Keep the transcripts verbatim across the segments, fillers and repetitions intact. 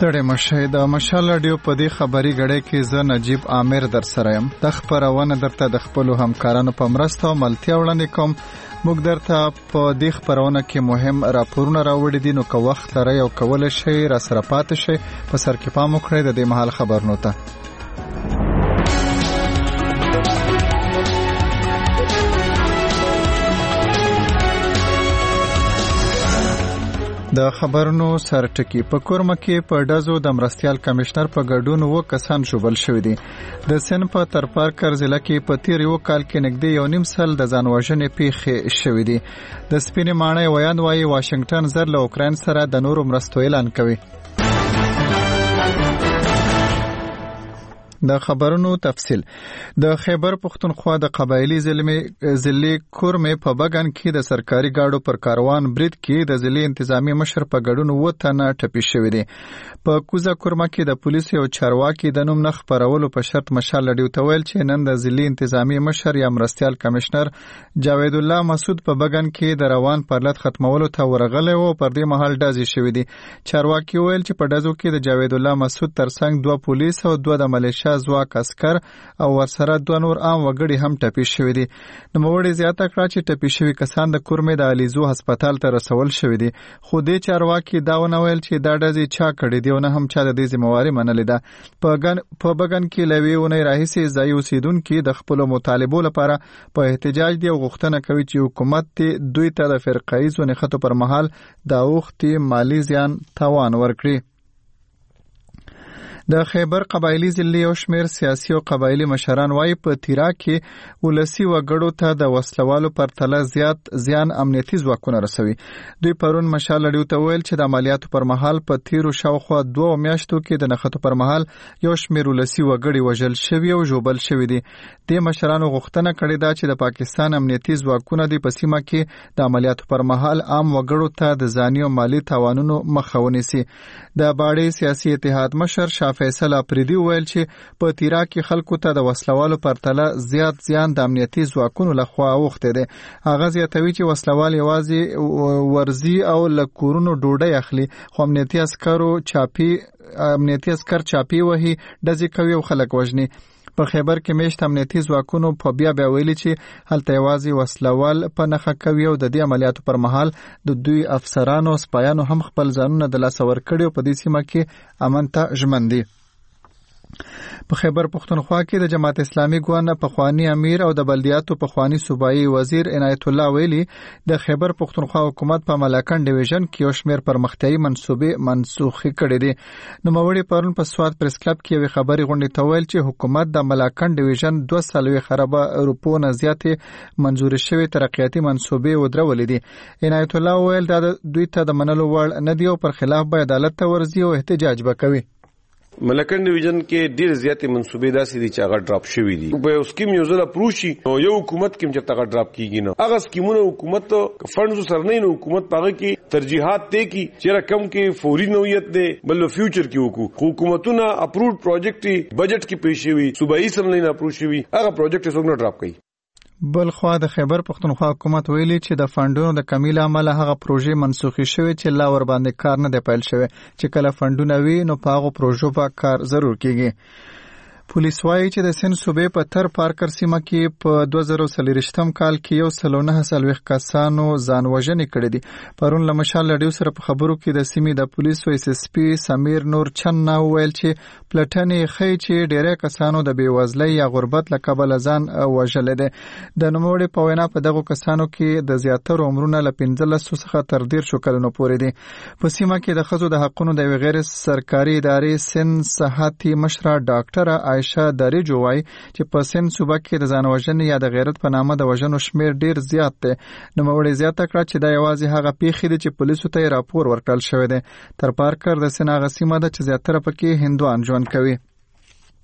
ستړی مشه د مشال رادیو په دې خبري غړې کې زه نجیب عامر در سره یم. د خبرونه درته د خپل همکارانو په مرسته او ملتیا وړاندې کوم. موږ درته په دې خبرونه کې مهم راپورونه راوړي دي، نو که وخت لرئ او کولای شئ را سره پاتې شئ. په سر کې پام وکړئ د دې مهال خبرونو ته. د خبرونو سرټکی په کورمه کې په ډزو د مرستيال کمشنر په ګډون و کسان شوبل شوی دي. د سن په ترپارکر ضلع کې په تیر یو کال کې نږدې یو نیم سل د ځانوژنې پیښې شوې دي. د سپینې ماڼۍ ویان وايي واشنگټن زر له اوکراین سره د نورو مرستو اعلان کوي. د خبرونو تفصیل. د خیبر پختونخوا د قبایلی ضلع کورمه په بغان کې د سرکاري گاډو پر کاروان برید کې د ضلع انتظامی مشر په ګډون وته ټپي شوی دی. په کوزه کورمه کې د پولیسو او چارواکي د نوم نخ پرولو په شرط مشال لډیو تویل چې نن د ضلع انتظامی مشر یا مرستيال کمشنر جاوید الله مسعود په بغان کې د روان پرلط ختمولو ته ورغلی او پر دې مهال ډازې شوې دي. چارواکي ویل چې په ډزو کې د جاوید الله مسعود ترڅنګ دوه پولیس او دوه د ملیشیا ځواک عسكر او ورسره دوه نور عام وګړي هم ټپي شوي دي. نوموړي زیاته کړه چې ټپي شوي کسان د کورمې د الیزو هسپتال ته رسول شوي دي. خو دې چارواکي دا ونه ویل چې دا ډزې چا کړې دي او نه هم چا د دې ذمہواري منلې ده. په بغن کې لوي ونې راهیسې ځای اوسیدونکو د خپل مطالبو لپاره په احتجاج دی او غوښتنه کوي چې حکومت دوی ته د فرقایزو نښتو پر مهال د اوختي مالی زیان تاوان ورکړي. د خیبر قبایلی ضلع او شمیر سیاسي او قبایلی مشران وايي په تیرا کې ولسی وګړو ته د وسلوالو پر تله زیات زیان امنیتي ځواکونه رسوي. دوی پرون مشال لډیو ته ویل چې د عملیاتو پر مهال په تیرو شاوخوا دوه میاشتو کې د نښتو پر مهال یو شمیر ولسی وګړي وژل شوي او ژوبل شوي دي. د مشرانو غوښتنه کړې ده چې د پاکستان امنیتي ځواکونه د پسیمه کې د عملیاتو پر مهال عام وګړو ته د ځاني او مالی تاوانونو مخه ونیسي. د باړې سیاسي اتحاد مشر فیصل اپریدي ویل چې په تیرا کې خلکو ته د وسلوالو پر تله زیات زیان د امنیتي ځواکونو لخوا اوخته دي. هغه زیاتوي چې وسلوال یوازې ورزي او لکورونو ډوډۍ اخلي، خو امنیتي عسکرو چاپی امنیتي عسکر چاپی وهي ډزې کوي او خلک وژني. په خیبر کې میشت امنیتي ځواکونو په بیا بیا ویلي چې هلته یوازې وسلوال په نخښه کوي او د دې عملیاتو پر مهال د دوی افسرانو او سپایانو هم خپل ځانونه د لاسه ورکړي او په دې سیمه کې امن ته ژمن دي. په خیبر پختونخوا کې د جماعت اسلامي ګوند پخوانی امیر او د بلدیاتو پخوانی صوبایي وزیر عنایت الله ویلي د خیبر پختونخوا حکومت په ملاکن ډیویژن کې یو شمیر پرمختیايي منصوبې منسوخي کړې دي. نوموړي پرون په سواد پریس کلب کې یو خبري غونډه ته ویل چې حکومت د ملاکن ډیویژن دوه سلوي خرابه روپو نه زیاتې منزور شوی ترقیاتي منصوبې ودرولې دي. عنایت الله ویل دا دوی ته د منلو وړ نه دی او پر خلاف به عدالت ته ورځي او احتجاج وکوي. ملکن ډیویژن کې ډیر زیاتې منصوبې داسې دي چې هغه ډراپ شوي دي. په یو سکیم یو ځل اپروشي نو یو حکومت کې چې هغه ډراپ کیږي نه هغه سکیمونه حکومت فندز سره نه نو حکومت پاره کې ترجیحات ته کی چې رقم کې فوري نوعیت ده بل فیوچر کې وکړو. حکومتونه اپروډ پروجیکټ بجټ کې پیښ شوی صوبایي سم نه اپروډ شوی هغه پروجیکټ څنګه نه ډراپ کړي. بل خو د خیبر پختونخوا حکومت ویلي چې د فندونو د کمی له امله هغه پروژې منسوخي شوې چې لا ور باندې کار نه دی پیل شوی. چې کله فندونه وي نو په هغه پروژو په کار ضرور کیږي. پولیس وايي چې د سن صوبې په تر پارکر سیمه کې په دوه زره څلوېښتم کال کې یو سل نه څلوېښت کسانو ځان وژنې کړې دي. پرون له مشال لډیو سره په خبرو کې د سیمې د پولیسو ایس ایس پی سمیر نور چنه ویل چې پلټنې ښیي چې ډېری کسانو د بېوزلۍ یا غربت له کبله ځان وژلی دی. د نوموړي په وینا په دغو کسانو کې د زیاترو عمرونه له پنځلسو څخه تر دېرشو کلونو پورې دي. په سیمه کې د ښځو د حقونو د یوې غیر سرکاري ادارې سن صحتي مشره ډاکټره عایشه دریجو وايي چې په سن صوبه کې د ځان وژنې یا د غیرت په نامه د وژنو شمیر ډیر زیات دی. نوموړي زیاته کړه چې دا یوازې هغه پیښې دي چې پولیسو ته راپور ورکړل شوی دی. تر پارکر د سن هغه سیمه ده چې زیاتره پکې هندوان ژوند کوي.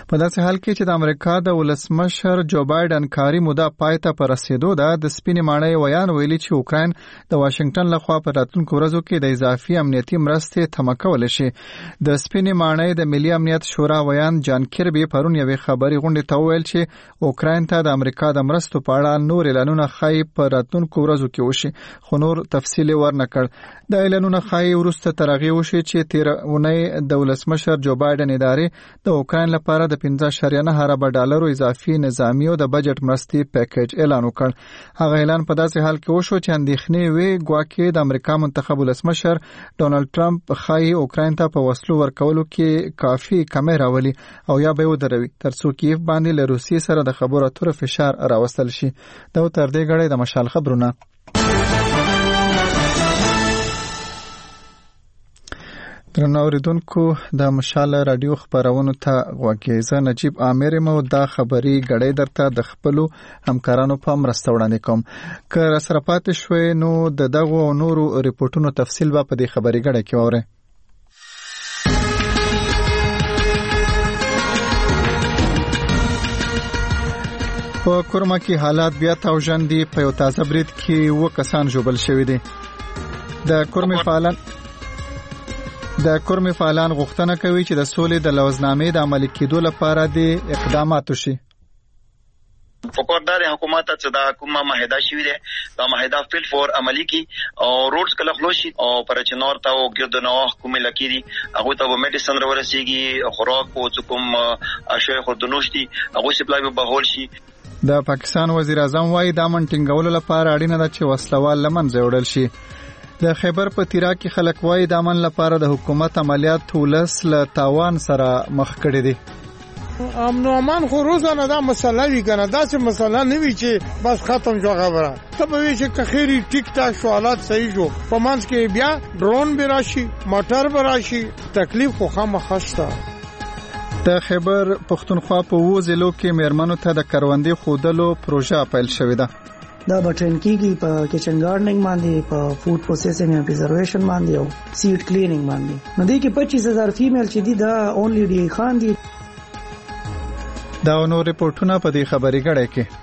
په داسې حال کې چې د امریکا د ولسمشر جو بایدن کاري موده پای ته په رسیدو ده، د سپینې ماڼۍ ویان ویلي چې اوکراین د واشنگټن لخوا په راتلونکو ورځو کې د اضافي امنیتي مرستې تمه کولی شي. د سپینې ماڼۍ د ملي امنیت شورا ویان جان کیربي پرون یوې خبري غونډې ته وویل چې اوکراین ته د امریکا د مرستو په اړه نور اعلانونه ښایي په راتلونکو ورځو کې وشي، خو نور تفصیل ورنه کړ. د اعلانونه ښایي وروسته تر هغې وشي چې تېره اونۍ د ولسمشر جو بایدن ادارې د اوکراین لپاره د پنځه اعشاریه نه اربه ډالرو اضافي نظامي او د بجټ مرستې پیکیج اعلان وکړ. هغه اعلان په داسې حال کې وشو چې اندېښنې وې ګواکې د امریکا منتخب ولسمشر ډونالد ټرمپ ښایي اوکراین ته په وسلو ورکولو کې کافي کمی راولي او یا به یې ودروي ترڅو کیف باندې له روسیې سره د خبرو اترو فشار راوستل شي. دا تر دې غړې د مشال خبرونه. درنو اوریدونکو، د مشال رادیو خبرونو ته غوږی. زه نجیب عامر مو دا خبري غړې درته د خپلو همکارانو په مرسته وړاندې کوم. که را سره پاتې شوي نو د دغو نورو ریپورتونو تفصیل به په دې خبري غړې کې واورئ. په کورما کې حالات بیا توجن دي. په یو تازه برید کې و کسان ژوبل شوي دي. د کورمې فعالان د کورمې فعالان غوښتنه کوي چې د سولې د لوزنامې د عملي کېدو لپاره د اقدامات وشي. فقردار حکومت ته دا کومه معاهده شوې ده، دا معاهده فل فور عملی کی او روډز کله خلوشي او پر چنور ته او ګردنو حکومت لکېدي هغه ته به میډیسن ورسیږي، خوراک او کوم اشیاء خودنوش دي هغه سپلای به بهول شي. د پاکستان وزیر اعظم وايي دا منټینګولو لپاره اړینه ده چې وسلوال لمنځه وړل شي. د خیبر په تیرا کې خلک وايي د امن لپاره د حکومت عملیات ولس له تاوان سره مخ کړي دي. امن او امان خو روزانه دا مسله وی کنه، دا څه مسله نه وی چې بس ختم شو خبره. ته به وی چې کخيري ټیک ټاک شو، حالات صحیح شو، په مانس کې بیا ډرون به راشي، موټر به راشي، تکلیف خو خامخسته. د خیبر پښتونخوا په وو ضلعو کې میرمنو ته د کروندې خودلو پروژه پیل شوې ده. دا بټرن کیږي په کچن گارډنینګ باندې، په فود پروسیسینګ او پریزرویشن باندې او سیډ کلینینګ باندې. نو دې کې پچیس هزار فیمیل چې دي دا اونلی ډي خان دي. دا نو ریپورتونه په دې خبري غړې کې.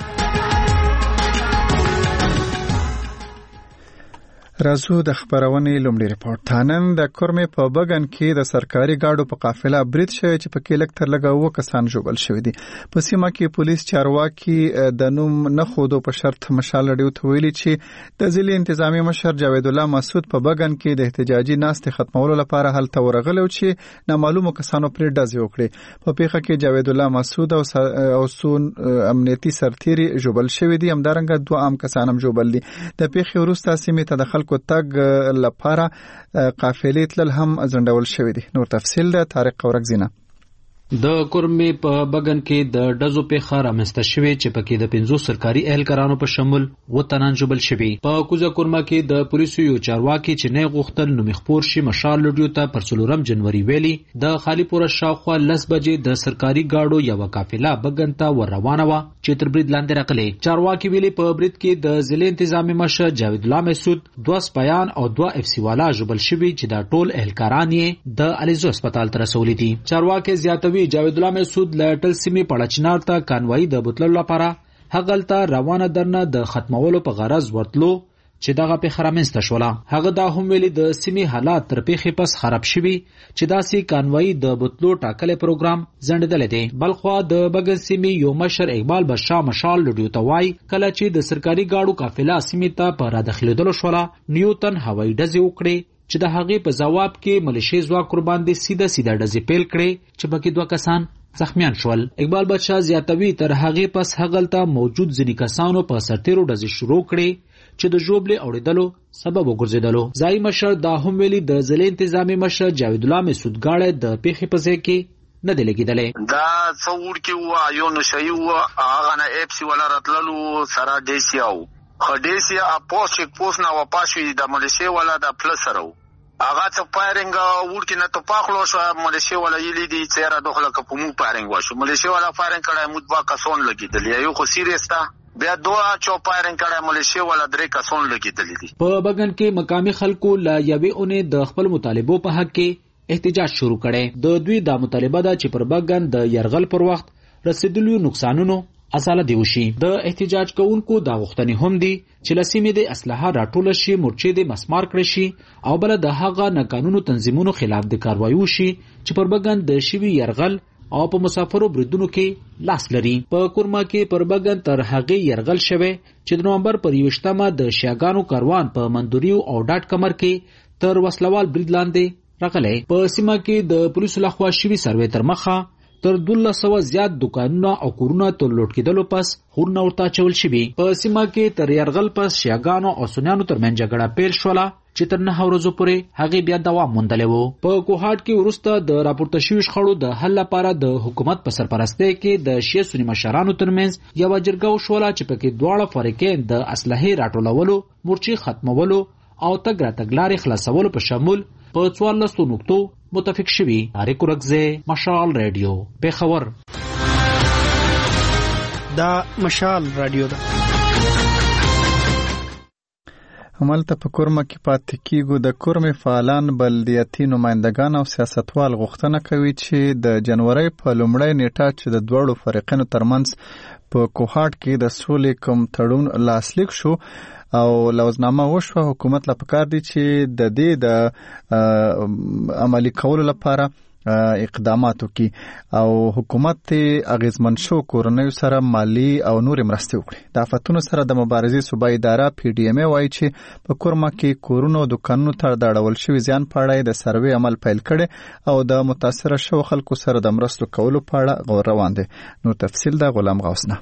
رازو د خبرونې لومړی ریپورت. نن د کورمې په بګن کې د سرکاري گاډو په قافله برید شوی چې په کې لک تر لګه و کسان ژوبل شوی دي. په سیمه کې پولیس چارواکي د نوم نه خودو په شرط مشال لري ته ویلي چې د ضلع انتظامی مشر جاوید الله مسعود په بګن کې د احتجاجي ناستې ختمولو لپاره هلته ورغلی چې نامعلومو کسانو پرې ډزې وکړي. په پیښه کې جاوید الله مسعود او سون امنیتي سرتیري ژوبل شوی دي. همدارنګه دوه عام کسان هم ژوبل دي. د پیښې وروسته سیمې ته د کو تګ لپاره قافلې تل هم ځنډول شوې دي. نور تفصیل د طارق اورګزینا. د کورمې په بګن کې د ډزو پیښه رامنځته شوې چې پکې د پنځو سرکاري اهلکارانو په شمول و تنان ژوبل شوي. په کوزه کورما کې د پولیسو یو چارواکي چې نه غوښتل نو مخپور شي مشال لډیو ته پر څلورم جنوري ویلي د خالی پور شاوخوا لس بجې د سرکاري گاډو یو قافله بګن ته ور روانه و چې تر برید لاندې راغلي. چارواکي ویلي په برید کې د ضلع انتظامی مشر جاوید الله مسعود، دوه سپایان او دوه اف سی والا ژوبل شوي چې دا ټول اهلکاران یې د الیزو هسپتال ته رسولي دي. چارواکي زیاتوي جاوید الله مسعود له ټل سیمې پړچنار ته کانوایی د بوتلو لپاره هغلته روانه درنه د ختمولو په غرض ورتلو چې دغه په خرامنسته شوله. هغه دا هم ویلي د سیمې حالات تر پیښې پس خراب شوي چې داسې کانوایی د بوتلو ټاکلې پروګرام ځنډېدلی دی. بلخوا د بګن سیمې یو مشر اقبال بشا مشال لډیو ته وایي کله چې د سرکاري گاډو قافله سیمې ته په رادخلېدلو شوله نیوتن هوایي ډزې وکړې چې د هغې په جواب کې ملیشي ځواک قربان دي سیده سیده ډزې پیل کړې چې پکې دوه کسان زخمیان شول. اقبال بادشاه زیاتوي تر هغې پس هغلته موجود ځینې کسانو په سرتیرو ډزې شروع کړې چې د ژوبلې اورېدلو سبب وګرځېدلو. ځایي مشر دا هم ویلي د ضلع انتظامي مشر جاوید الله مسعود ګاړی د پیښې په ځای کې نه دی لګېدلی. دا څوور کې و یو نشي و هغه نه اپ سی ولا راتللو سره ډیسیا و خډیسیا اپوس چک پوس نه و پاشي د ملیشي ولا د پلس سره هغه څه پایرنګ ورکې نه ته پاخلو شو ملیشي ولا یلی دي چیرې دخله کوم پایرنګ وشو ملیشي ولا پایرنګ کړه مود با کسون لګیدل یو خو سیریس تا بیا دوه چو پایرنګ کړه ملیشي ولا درې کسون لګیدل دي. په بګن کې مقامي خلکو لا یوې اونې د خپل مطالبو په حق کې احتجاج شروع کړي. د دوی د مطالبه ده چې پر بګن د يرغل پر وخت رسیدلو نقصانونو اصاله دی وشي. د احتجاج کوونکو دا غوښتنې هم دي چې لسیمې د اسلحه راټول شي، مورچې د مسمار کړي شي او بل د هغه ناقانونو تنظیمونو خلاف د کاروایی وشي چې پر بګن د شوی يرغل او په مسافرو بریدونو کې لاس لري. په کورما کې پر بګن تر هغه يرغل شوه چې د نومبر پر یوشتمه د شیاګانو کاروان په مندوریو او ډاټ کمر کې تر وسلوال برید لاندې راغلی. په سیمه کې د پولیسو لخوا شوی سروې تر مخه تر دوله سوه زیات دکانونه او کورونه تر لوټ کېدلو پس خورونه ورته اچول شوي. په سیمه کې تر یرغل پس شیاګانو او سنیانو ترمنځ جګړه پیل شوله چې تر نه ورځو پورې هغه بیا دوام موندلی و. په کوهاټ کې وروسته د راپورته شوي شخړو د حل لپاره د حکومت په سرپرستۍ کې د شیعه سني مشرانو ترمنځ یوه جرګه وشوله چې پکې دواړه فریقین د اسلحې راټولولو، مورچې ختمولو او تګ راتګ لارې خلاصولو په شمول په څوارلسو نقطو متفق شوي. طارق ورکزی، مشال رادیو، پېښور. دا مشال رادیو ده. همالته په کورمه کې پاتې کیږو. د کورمې فعالان، بلدیاتي نمایندگان او سیاستوال غوښتنه کوي چې د جنوري په لومړۍ نیټه چې د دوړو فریقینو ترمنځ په کوهاټ کې د سولې کوم تړون لاسلیک شو او لوزنامه وشوه، حکومت لا پکار دي چې د دې د عملی کولو لپاره اقدامات وکړي او حکومت ته اغیزمن شو کورنیو سره مالی او نور مرستې وکړي. د آفتونو سره د مبارزې صوبایي اداره پی ډي ایم ای وایي چې په کورما کې کورونو او دکانونو ته د اړول شوي زیان په اړه د سروې عمل پیل کړي او د متاثره شوو خلکو سره د مرستو کولو په اړه غور روان دي. نور تفصیل د غلام غوث نه.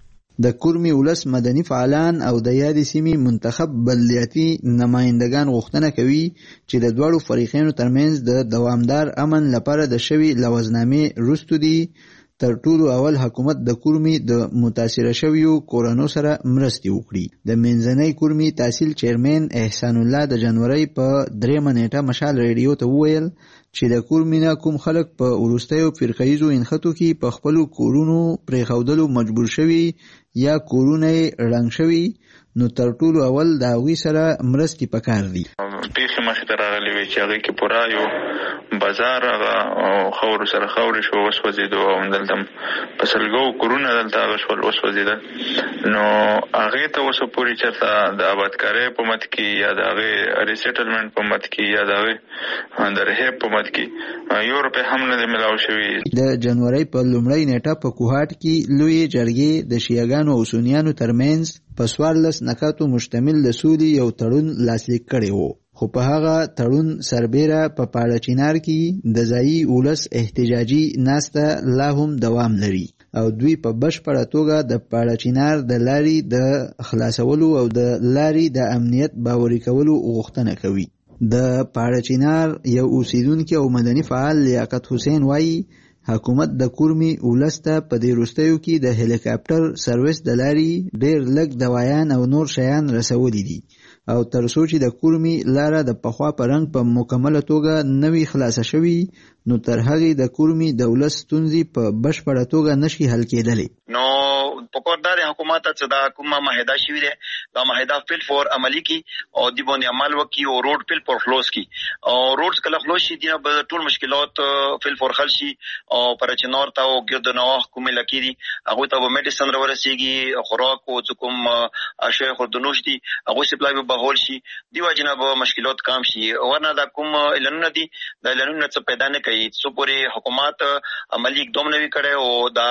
د کورمي ولس مدني فعالان او د یادې سیمې منتخب بلدیاتي نمایندگان غوښتنه کوي چې د دوړو فریقینو ترمنځ د دوامدار امن لپاره د شوي لوزنامې وروسته دي تر ټولو اول حکومت د کورمي د متاثره شویو کورونو سره مرستې وکړي. د منځنۍ کورمي تحصیل چیرمن احسان الله د جنوري په درېمه نیټه مشال رادیو ته وویل چې د کورمي نه کوم خلک په وروستیو فرقهیزو انخطو کې په خپلو کورونو پرېښودلو مجبور شوي یا کورونه یې ړنګ شوي، نو تر ټولو اول د هغوی سره مرستې پکار دي. پیښې مخې ته راغلې وې چې هغې کې پوره یو بازار هغه خاورو سره خاورې شو، وسوځېدو او دلته په سلګو کورونه دلته هغه شول وسوځېدل. نو هغې ته اوسه پورې چېرته د آبادکارۍ په مد کې یا د هغې ریسیټلمنټ په مد کې یا د هغې د رهیب په مد کې یو روپۍ هم نه دی ملاو شوي. د جنوري په لومړۍ نیټه په کوهاټ کې لویې جرګې د شیعګانو او سنیانو ترمنځ په څوارلس نکاتو مشتمل د سولې یو تړون لاسلیک کړی و، خو په هغه تړون سربیره په پاړه چینار کې د ځایي ولس احتجاجي ناسته لا هم دوام لري او دوی په بشپړه توګه د پاړه چینار د لارې د خلاصولو او د لارې د امنیت باوري کولو غوښتنه کوي. د پاړه چینار یو اوسیدونکي او مدني فعال لیاقت حسین وایي حکومت د کورمي ولس ته په دې وروستیو کې د هلیکاپټر سرویس د لارې ډېر لږ دوایان او نور شیان رسولي دي او تر څو چې د کورمي لاره د پخوا په رنګ په مکمله توګه نوي خلاصه شوي، نو تر هغې د کورمي د ولس ستونزې په بشپړه توګه نشي حل کېدلی. نو پکور دا د حکومت ته دا کومه معاهده شوې ده، دا معاهده فل فور عملی کی او دی باندې عمل وکړي او روډ فل فور خلاص کی او روډز کله خلاص شي دي به ټول مشکلات فل فور حل شي او پر چنور ته او ګرد نواح کومه لکېدي هغه ته به میډیسن ورسیږي، خوراک او کوم اشیاء خودنوش دي هغه سپلای به هول شي، دی واجنه به مشکلات کم شي. ورنه دا کوم اعلانونه دي د اعلانونه څه پیدا نه کوي څو پورې حکومت عملی اقدام نه وی کړي او دا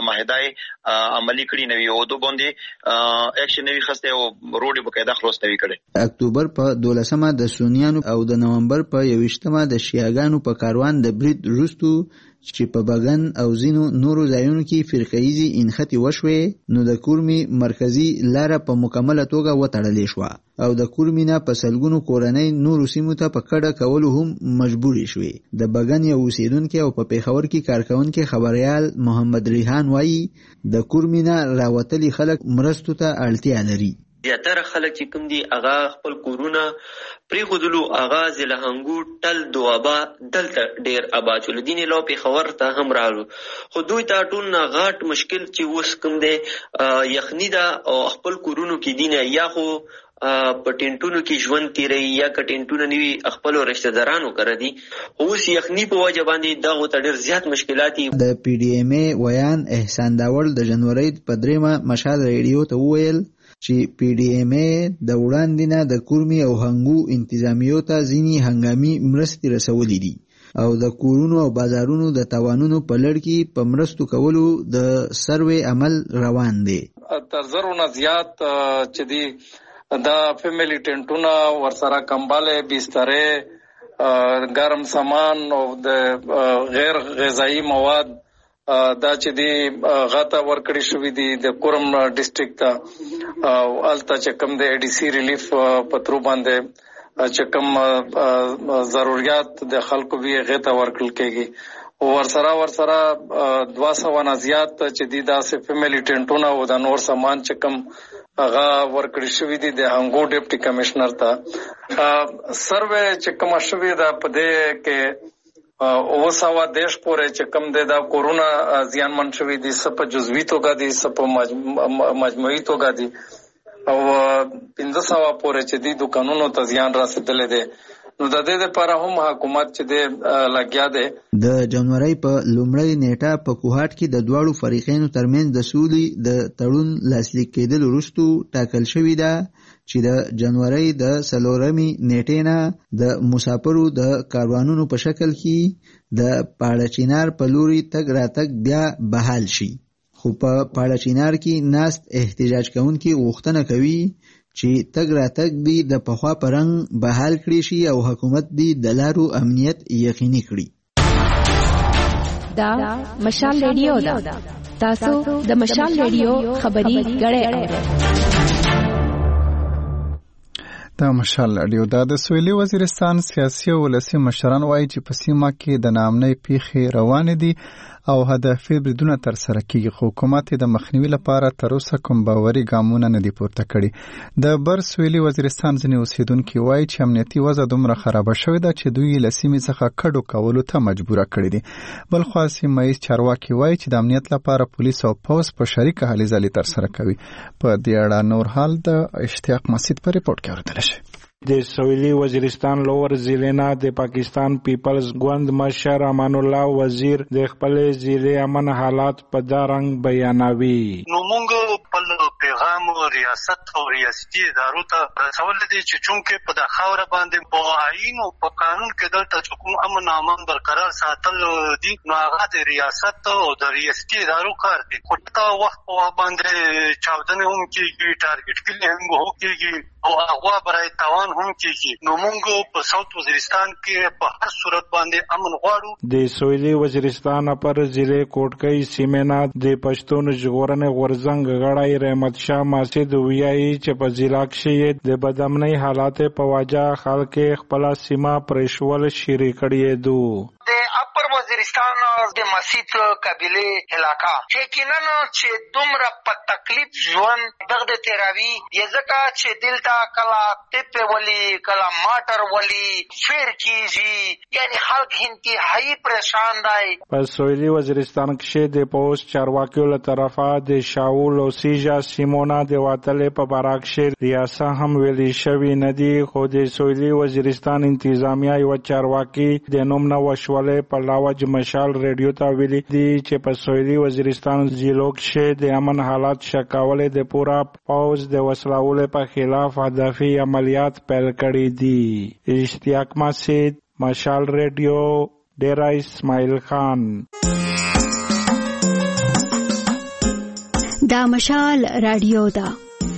معاهده عملی کړي نه وي او دو باندې اکشن نه وي خسته او روډ په قاعده خلاص نه وي کړي. اکتوبر په دولسمه د سنیانو او د نومبر په یوویشتمه د شیعاګانو په کاروان د برید وروسته چې په بګن او ځینو نورو ځایونو کې فرقهیزې انخطې وشوې، نو د کورمي مرکزي لاره په مکمله توګه وتړلې شوه او د کورمي نه په سلګونو کورنۍ نورو سیمو ته په کډه کولو هم مجبورې شوې. د بګن یو اوسیدونکی او په پېښور کې کارکونکی خبریال محمد ریحان وایي د کورمي نه راوتلي خلک مرستو ته اړتیا لري. زیاتره خلک چې کوم دي هغه خپل کورونه پرېښودلو، هغه ضلع ټل دوابا دلته ډېر آباد شول، دین لا پېښور ته هم راغلو، خو دوی ته ټول نه غټ مشکل چې اوس کوم دی یخني ده او خپل کورونو کې دینه یا خو په ټینټونو کې ژوند تیری یا که ټینټونه نوي خپلو رشته دارانو کره دي. اوس یخني په وجه باندې دغو ته ډېر زیات مشکلات دي. د پی ډي ایم ای ویان احسان داول د جنوري په درېیمه مشال ریډیو ته وویل چې پی ډي ایم ای د وړاندې نه د کورمي او هنګو انتظامیو ته ځینې هنګامي مرستې رسولې دي او د کورونو او بازارونو د تاوانونو په لړ کې په مرستو کولو د سروې عمل روان دی. تر زرو نه زیات چې دی دا فیملی ټینټونه ورسره کمباله بسترې ګرم سامان او د غیر غذایی مواد دا چې دی غاته ورکړی شوی دی د کورم ډسټریکټ ته او الته چې کوم د ای ډي سی ریلیف پترو باندې چې کوم ضرورت د خلکو به غته ورکړل کېږي. ورسره ورسره دوه سوه نه زیات چې دی داسې فیملی ټینټونه او د نور سامان چې کوم هغه ورکړی شوی دی د هنګو ډیپټي کمشنر ته. سروې چې کوم شوی دا په دې کې او سوا دیش پورې چې کوم دی دا کورونا زیانمن شوی دی سپ جزوی توګه دی سپ مجموعي توګه دی او پنځه سوه پورې چې دی دکانونو ته زیان رسېدلی دی. نو د دې لپاره هم حکومت چې دی لګیا دی. د جنوري په لومړۍ نیټه په کوهاټ کې د دواړو فریقینو ترمنځ د سولې د تړون لاسلیک کېدل وروسته ټاکل شوې ده چې د جنوري د څلورمې نیټې نه د مسافرو د کاروانونو په شکل کې د پاړه چینار په لوري تګ راتګ بیا بحال شي. خو په پاړه چینار کې ناست احتجاج کوونکي غوښتنه کوي چې تګ راتګ دی د پخوا په رنګ بحال کړي شي او حکومت دی د لارو امنیت یقیني کړي. دا مشال ریډیو ده. تاسو د مشال ریډیو خبري غړې اورئ. دا مشال ریډیو دا د سویلي وزیرستان سیاسي او ولسي مشران وایي چې په سیمه کې د ناامنۍ پیښې روانې دي او هدفي بریدونه ترسره کیږي خو حکومت د مخنیوي لپاره تر اوسه کوم باوري ګامونه نه دي پورته کړي. د بر سویلي وزیرستان ځینې اوسیدونکي وایي چې امنیتي وضع دومره خرابه شوې ده چې دوی له سیمې څخه کډو کولو ته مجبوره کړي دي. بل خوا سیمه ییز چارواکي وایي چې د امنیت لپاره پولیس او پوځ په شریکه هلې ځلې ترسره کوي. په دې اړه نور حال د اشتیاق مسعود په ریپورت کې اورېدلی شي. د سویلي وزیرستان لور ضلع نه د پاکستان پیپلز ګوند مشر امان الله وزیر د خپل ضلع امن حالات په دا رنګ بیانوي. نو موږ خپل پیغام ریاست او ریاستي ادارو ته رسول دي چې چونکه په د خاور باندې په آئین او په قانون کې دلته کوم امن امان برقرار ساتل دي نو هغه د ریاست او د ریاستي ادارو کار دي. خو ته وخت په باندې چاودنه هم کېږي ټارګټ کړي هم هو کېږي او هغه برای توان هم کېږي. نو موږ په ساوث وزیرستان کې په هر صورت باندې امن غواړو. د سویلي وزیرستان پر ضلع کوټکۍ سیمه د پښتون ژغورنې غورځنګ غړی رحمت شاه ماسد ویایي چې په ضلع کې د بدامنۍ حالات په وجه خلک خپل سیمه پرېښول شروع کړي دي. د اپر وزیرستان د مسجد قبیله علاقہ یقینا چې دومره په تکلیف ژوند دغه تیراوی یزکه چې دلته کلا ټپ ولی کلا ماټر ولی فیر کیږي یعنی خلک انتهایی پریشان دي. په سویلي وزیرستان کې د پوس چارواکیو له طرفه د شاول او سیجا سیمونا د واتلې په باراک شهر ریاسه هم ویلي شوی ندی خو د سویلي وزیرستان انتظامیه یو چارواکي د نوم نه وشولې په لاوج مشال ریډیو ته ویلي دي چې په سویلي وزیرستان ضلعو کې د امن حالات شکاولې د پورا پوز د وسلوالو په خلاف هدفي عملیات پیل کړي دي. اشتیاق مسعود مشال ریډیو ډیرا اسماعیل خان. دا مشال رادیو دا.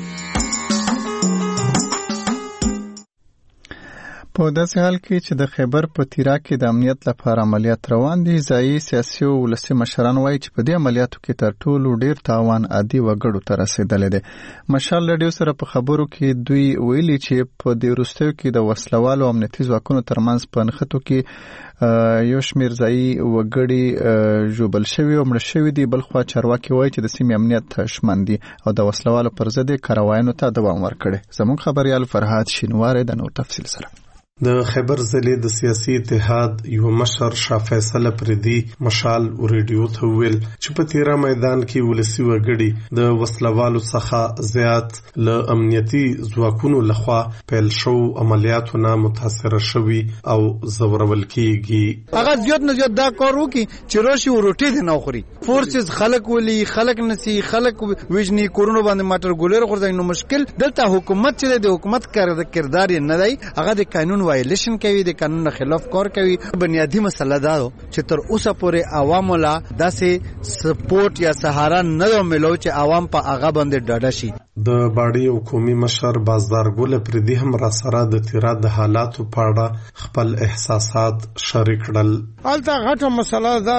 په داسې حال کې چې د خیبر په تیرا کې د امنیت لپاره عملیات روان دي ځایي سیاسي او ولسي مشران وایي چې په دې عملیاتو کې تر ټولو ډیر تاوان عادي وګړو ته رسېدلی دی. مشال رادیو سره په خبرو کې دوی ویلي چې په دې وروستیو کې د وسلوالو او امنیتي ځواکونو ترمنځ په نښتو کې یو شمېر ځایي وګړي ژوبل شوي او مړه شوي دي. بل خوا چارواکي وایي چې د سیمې امنیت ژمن دي او د وسلوالو پر ضد یې کاروایانو ته دوام ورکړی. زموږ خبریال فرهاد شینواری د نور تفصیل سره د خیبر ضلع د سیاسي اتحاد یو مشر شاه فیصل پردي مشال ریډیو ته ویل چې په تیرا میدان کې ولسی وګړي د وسلوالو څخه زیات له امنیتي ځواکونو لخوا پیل شو عملیاتو نه متاثر شوي او زورول کیږي. هغه زیات نه زیات دا کار وکي چې راشي وروټي دي نه خوري فورسز خلک ولي خلک نسی خلک وجني کورونو باندې ماټر ګولر غورځي. نو مشکل دلته حکومت چې د حکومت کردار نه دی، هغه د قانون وایلیشن کوي، د قانون خلاف کار کوي. بنیادی مسله دا چې تر اوسه پورې عوامو لا داسې سپورټ یا سهارا نه ملو چې عوام په هغه باندې ډاډه شي. د باډي حکومي مشر بازار ګل پردي هم را سره د تیرا د حالاتو په اړه خپل احساسات شریک کړل. البته غټه مسله دا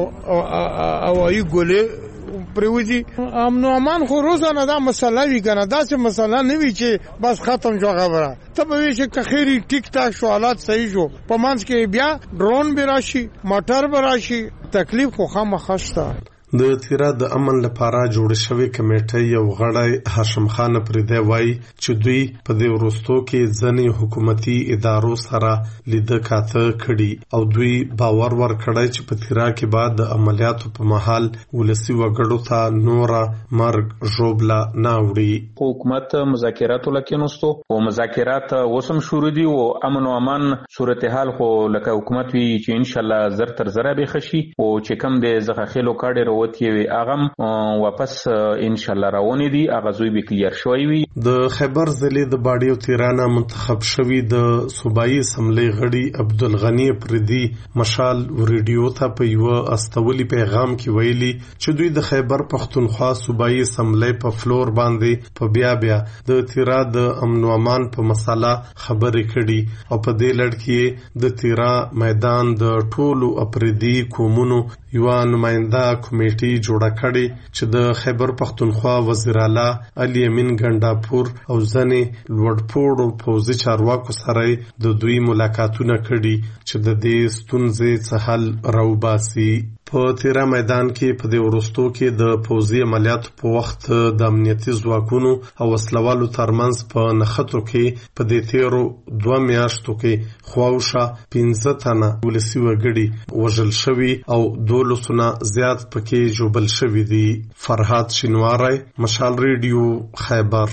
چې اوایي ګولې پریوزی امن و امان خو روزانه دا مسله وی کنه، دا څه مسله نه وی چې بس ختم شو خبره. ته به وی چې کخيري ټیک ټاک شو، حالات صحیح شو، په منځ کې بیا ډرون به راشي، موټر به راشي، تکلیف خو خامخښته. د تیرا د امن لپاره جوړ شوی کمیټه یو غړی هاشم خان پردی وایي چې دوی په دې وروستو کې ځنې حکومتي ادارو سره لیده کاته کړي او دوی باور ورکړی چې په تیرا کې بعد د عملیاتو په مهال ولسی وګړو ته نوره مرګ ژوبله نه وړي. حکومت مذاکراتو لکینوستو او مذاکرات وسم شروع دي او امن او امان صورتحال خو لکه حکومت وی چې ان شاء الله زر تر زر به خشي او چې کم د زغخیلو کاډر وتیوي اغم واپس ان شاء الله راونی دي اغه زوی به کلیر شوی وي. د خیبر ضلع د باډیو تیرانه منتخب شوی د صوبایي اسمبلی غړي عبدالغنی پردي مشال ریډیو ته په یو استولی پیغام کې ویلي چې دوی د خیبر پختونخوا صوبایي اسمبلی په فلور باندې په بیا بیا د تیرا د امن و امان په مسله خبرې کړي او په دې لړ کې د تیرا میدان د ټولو اپریدي قومونو یو نماینده کمیټه جوړه کړي چې د خیبر پختونخوا وزیر اعلی علي امین ګنداپور او ځنې لوړپوړو پوځي چارواکو سره د دوی ملاقاتونه کړي چې د دې ستونزې څه حل راوباسي. په تیرا میدان کې په دې وروستو کې د پوځي عملیاتو په وخت د امنیتي ځواکونو او وسلوالو ترمنځ په نښتو کې په دې تیرو دوه میاشتو کې خواوشه پنځه تنه ولسي وګړي وژل شوي او دولسونه زیات پکې ژوبل شوي دي. فرهاد شینواری، مشال ریډیو، خیبر.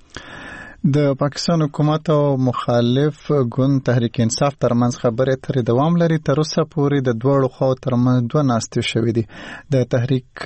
د پاکستان حکومت او مخالف ګوند تحریک انصاف ترمنځ خبرې ترې دوام لري. تر اوسه پورې د دوړو خواو ترمنځ دوه ناستې شوې دي. د تحریک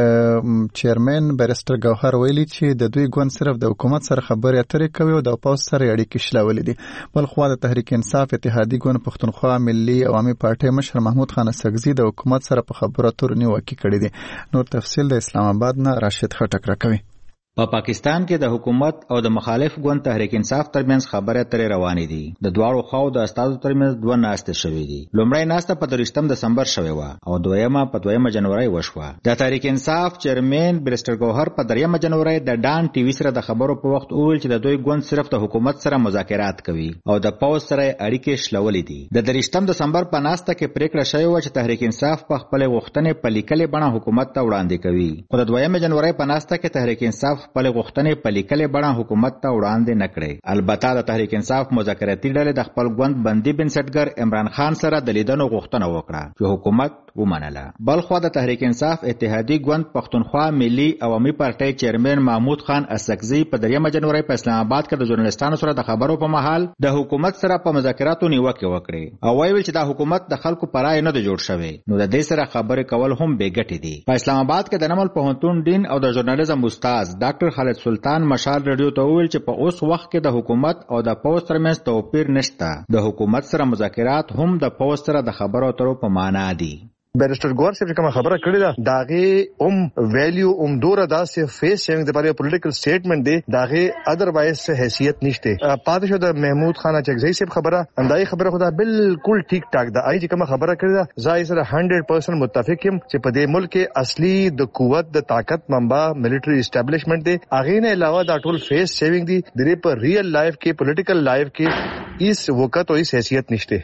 چیرمن بیرسټر ګوهر ویلي چې د دوی ګوند صرف د حکومت سره خبرې اترې کوي او د پوځ سره اړیکې شلولې دي. بل خوا د تحریک انصاف اتحادي ګوند پښتونخوا ملي عوامي پارټۍ مشر محمود خان سګزي د حکومت سره په خبرو اترو نیوکې کړې دي. نور تفصیل د اسلام آباد نه راشد خټک راکوي. په پا پاکستان کې د حکومت او د مخالف ګوند تحریک انصاف ترمنځ خبرې اترې روانې دي. د دواړو خواو د استادو ترمنځ دوه ناستې شوې دي. لومړی ناسته په دریشتم دسمبر شوې وه او دویمه په دویمه جنوري وشوه. د تحریک انصاف چیرمن بیرسټر ګوهر په دریمه جنوري د ډان ټي وي سره د خبرو په وخت وویل چې د دوی ګوند صرف د حکومت سره مذاکرات کوي او د پوځ سره اړیکې شلولې دي. د دریشتم دسمبر په ناسته کې پریکړه شوې وه چې تحریک انصاف په خپل غوښتنې په لیکلې بڼه حکومت ته وړاندې کوي. خو د دویمه جنوري په ناسته کې تحریک انصاف خپل غوښتنې په لیکلې بڼه حکومت ته وړاندې نه کړې. البته د تحریک انصاف مذاکراتي ډلې د خپل ګوند بندي بنسټګر عمران خان سره د لیدنو غوښتنه وکړه چې حکومت ومنله. بل خو د تحریک انصاف اتحادي ګوند پښتونخوا ملي عوامي پارټۍ چیرمن محمود خان اسکزي په دریمه جنوري په اسلام آباد کې د ژورنالستانو سره د خبرو په مهال د حکومت سره په مذاکراتو نیوکه وکړه او ویل چې دا حکومت د خلکو پر رای نه دی جوړ شوی، نو د دې سره خبرې کول هم بې ګټې دي. په اسلام آباد کې د نمل پوهنتون ډین او د ژورنالیزم استاد ډاکټر خالد سلطان مشال ریډیو ته وویل چې په اوس وخت کې د حکومت او د پوځ ترمنځ توپیر نشته. د حکومت سره مذاکرات هم د پوځ سره د خبرو اترو په معنا دي. بیرسټر ګوهر صاحب کوم خبره کړې ده داغه اوم ویلیو اوم دوره داسې فیس سیوینګ د لپاره پولیټیکل سټیټمنټ دی، داغه ادروایز حیثیت نشته. پاتې شو د محمود خان چغزی صاحب خبره اندای خبره خدا بالکل ټیک ټاک ده. آی چې کوم خبره کړې ده زای سره هنډریډ پرسنټ متفق یم چې په دې ملک کې اصلي د قوت د طاقت منبع ملټری اسټابلیشمنت دی. اغه نه علاوه دا ټول فیس سیوینګ دی، د په ریل لایف کې پولیټیکل لایف کې اس وخت او اس حیثیت نشته.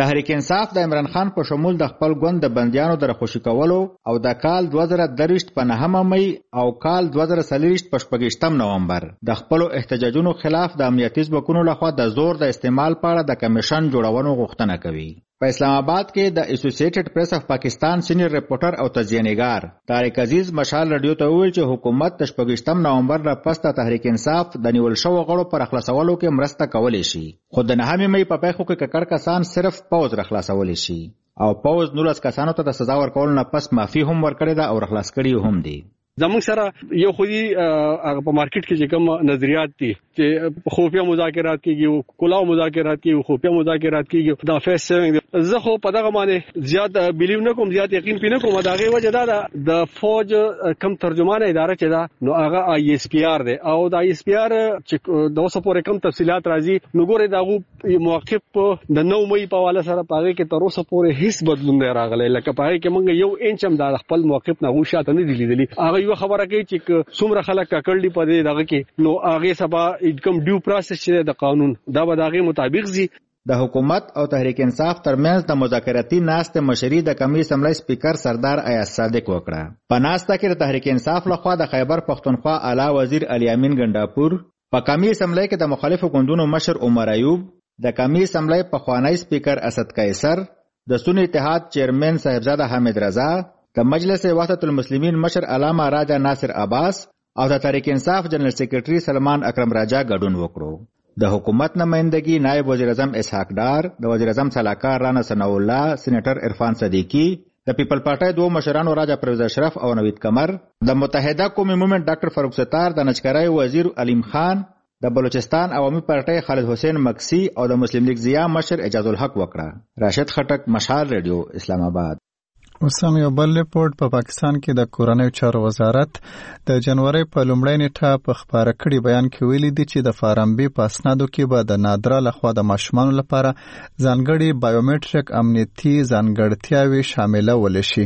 تحریک انصاف د عمران خان په شمول د خپل ګوند د بندیانو د رخصتي کولو او د کال دوه زره درویشت په نهمه می او کال دوه زره څلوېښت په شپږیشتم نومبر د خپل احتجاجونو خلاف د امنیتي ځواکونو لخوا د زور د استعمال په اړه د کمیشن جوړولو غوښتنه کوي. په اسلام آباد کې د اسوسییټډ پریس اف پاکستان سینیئر ریپورټر او تجزیه‌نګار طارق عزیز مشال رادیو ته وویل چې حکومت د شپږیشتم نومبر نه پس د تحریک انصاف د نیول شوو غړو پر خلاصولو کې مرسته کولی شي، خو د نهمې مې په پیښو کې ککړ کسان صرف پوز رخلاصولی شي او پوز نولس کسانو ته د سزا ورکولو نه پس معافي هم ورکړې ده او رخلاص کړي هم دي. زموږ سره یو خو دي هغه په مارکیټ کې چې کوم نظریات دي چې خفیه مذاکرات کیږي او کلاو مذاکرات کیږي، خفیه مذاکرات کیږي دا فیس سیوینګ زه خو په دغه باندې زیات بیلیو نه کوم، زیات یقین پینې کوم. دا غي وجه دا د فوج کم ترجمانه اداره چې دا نو هغه آی اس پی آر دی او د آی اس پی آر چې د اوسه پورې کم تفصيلات راځي نو ګوره دا موقف د نو مې په والا سره پاره کې تر اوسه پورې هیڅ بدلون نه راغلی، لکه پاره کې موږ یو انچ هم د خپل موقف نه غوښته نه دی لیدلی. هغه یو خبره کوي چې څومره خلک کړلی په دې دغه کې نو هغه سبا انکم ډیو پروسس چې د قانون دا به دغه مطابق زی. د حکومت او تحریک انصاف ترمنځ د مذاکراتي ناستې مشري د کمی اسمبلی سپیکر سردار ایاز صادق وکړه. په ناسته کې د تحریک انصاف لخوا د خیبر پښتونخوا اعلی وزیر علي امین ګنڈاپور، په کمی اسمبلی کې د مخالفو ګوندونو مشر عمر ایوب، د کمی اسمبلی پخوانی سپیکر اسد قیصر، د سنی اتحاد چیرمن صاحبزاده حامد رضا، د مجلس وحدت المسلمین مشر علامه راجا ناصر عباس او د تحریک انصاف جنرال سیکریټري سلمان اکرم راجا ګډون وکړو. د حکومت نمائندګي نائب وزیر اعظم اسحاق ډار، د وزیر اعظم سلاکار رانا ثناء الله، سېنیټر عرفان صدیقي، د پیپل پارټۍ دوه مشرانو راجا پرویز اشرف او نوید قمر، د متحده قومي موومنټ ډاکټر فاروق ستار، د نجکرۍ وزیر علیم خان، د بلوچستان عوامي پارټۍ خالد حسین مکسی او د مسلم لیگ ضیا مشر اجاز الحق وکړه. راشد خټک، مشال ریډیو، اسلام آباد. اوس هم یو بل ریپورت په پا پاکستان کې د کورنیو چارو وزارت د جنوري په لومړۍ نیټه په خبره کړي بیان کې ویلي دي چې د فارمبي په اسنادو کې به د نادره لخوا د ماشومانو لپاره ځانګړي بایومټریک امنیتي ځانګړتیاوې شاملول شي.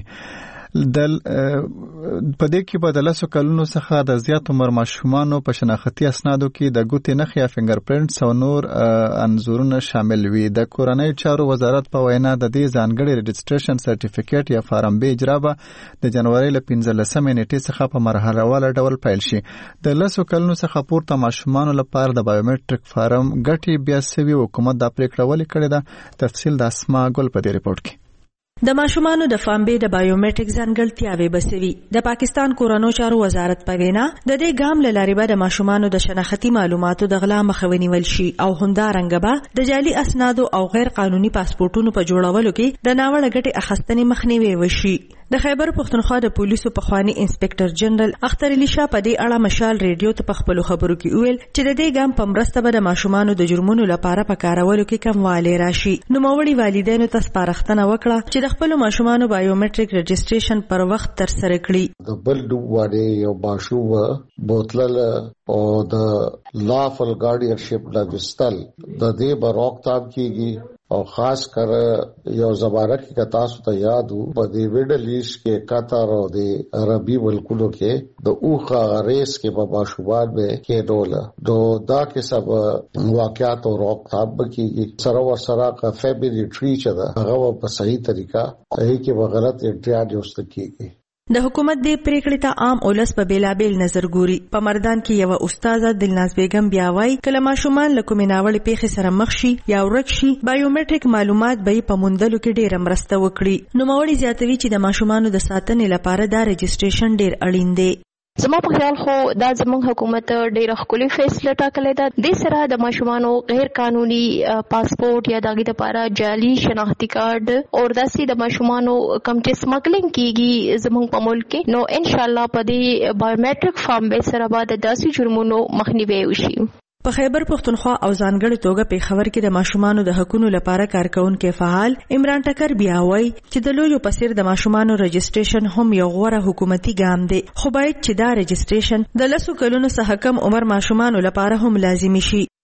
د په دې کې به د لسو کلونو څخه د زیات عمر ماشومانو په شناختي اسنادو کې د ګوتې نښې یا فنګر پرینټس او نور انځورونه شامل وي. د کورنیو چارو وزارت په وینا د دې ځانګړي رجسټریشن سرټیفیکیټ یا فارم بي اجرا به د جنوري له پنځلسمې نیټې څخه په مرحلهواله ډول پیل شي. د لسو کلونو څخه پورته ماشومانو لپاره د بایومټریک فارم ګټې بیا سوي حکومت دا پریکړه ولې کړې ده. تفصیل د اسما ګل په دې ریپورت کې. د ماشومانو د فارم بي د بایومټریک ځانګړتیاوې بسوي. د پاکستان کورنیو چارو وزارت په وینا د دې ګام له لارې به د ماشومانو د شناختي معلوماتو د غلا مخه ونیول شي او همدارنګه به د جعلي اسنادو او غیر قانوني پاسپورټونو په جوړولو کې د ناوړه ګټې اخیستنې مخنیوی وشي. د خیبر پښتونخوا د پولیسو پخوانی انسپکټر جنرال اختر علي شاه په دې اړه مشال ریډیو ته په خپلو خبرو کې ویل چې د دې ګام په مرسته به د ماشومانو د جرمونو لپاره په کارولو کې کموالی راشي. نوموړي والدینو ته سپارښتنه وکړه چې د خپلو ماشومانو بایومټریک رجسټریشن پر وخت ترسره کړي. د بل ډوب باندې یو ماشوم بوتلل او د لافل ګارډینشپ لګستل د دې بروقتاب کیږي او خاص کر یو زمانہ کې کتا سو ته یاد وو په دې ویډل ایسټ کې قطر او د عربي ملکونو کې د اوخه ریس کې په باشوبان به کې ډول دو دا کې سب واقعات او روکتاب کیږي. سره ور سره کا فیملی ټری چې دا هغه په صحیح طریقه هي کې به غلط انټریاډ یوست کیږي. د حکومت د پریکړې ته عام اولس په بیلابیل نظر ګوري. په مردان کې یو استاد دلناز بیگم بیا وایي کله ماشومان له کومې ناوړې پیښې سره مخ شي یا ورک شي بایومټریک معلومات به په موندلو کې ډېره مرسته وکړي. نوموړي زیاتوي چې د ماشومانو د ساتنې لپاره دا رجسټریشن ډېر اړین دی. زما په خیال خو دا زموږ حکومت ډېره ښکلې فیصله ټاکلې ده. دې سره د ماشومانو غیر قانوني پاسپورت یا دغې دپاره جعلي شناختي کارډ او داسې د ماشومانو کوم چې سمګلینګ کیږي زموږ په ملک کې نو انشاءالله په دې بایومټریک فارم بیس سره به د داسې جرمونو مخنیوی وشي. په خیبر پښتونخوا او ځانګړې توګه پیښور کې د ماشومانو د حقونو لپاره کارکونکي فعال عمران ټکر بیا وایي چې د لویو په څیر د ماشومانو رجسټریشن هم یو غوره حکومتي ګام دی، خو باید چې دا رجسټریشن د لسو کلونو څخه کم عمر ماشومانو لپاره هم لازمي شي.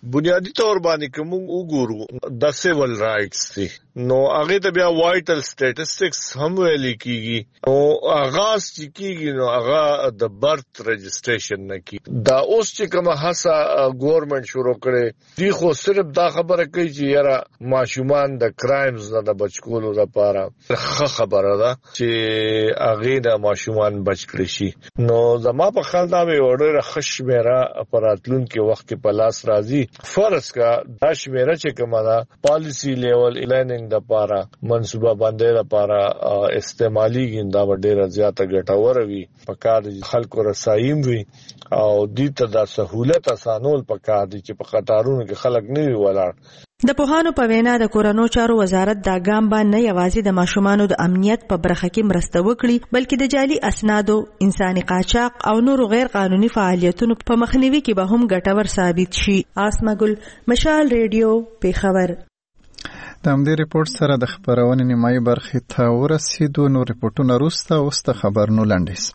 بنیادی تور باندې کوم وګورو د سیول رائټس دي نو هغه ته بیا وایټل سټیټسټکس هم ویل کیږي او آغاز چې کیږي نو هغه د برث رجسټریشن نه کی دا اوس چې کوم هڅه ګورنمنت شروع کړي دی خو صرف دا خبره کوي چې یاره ماشومان د کرایمز نه د بچکولو لپاره ښه خبره ده چې هغه د ماشومان بچ کړي شي نو زما په خیال دا به وړه خشمېره اپراتلون کې وخت په لاس راځي فرض کا دا شمیره چې کومه ده پالیسی لیول الیننګ د لپاره منصوبه باندې لپاره استعمالي ګندا ډیره زیاته ګټور وي په کار خلکو رسایم وي او د ته د سہولت اسانول په کار دي چې په قطارونو کې خلک نه وي ولاړ د پوهانو په وینا د کورونو چارو وزارت دا ګام باندې یوازې د ماشومانو د امنیت په برخه کې مرسته وکړي بلکې د جعلي اسنادو انساني قاچاق او نور غیر قانوني فعالیتونو په مخنیوي کې به هم ګټور ثابت شي. آسما ګل، مشال ریډیو، پیښور. د همدې ریپورت سره د خبرونې نیمایي برخې ته ورسېدو. نو ریپورتونه وروسته اوس د خبرونو لنډیز.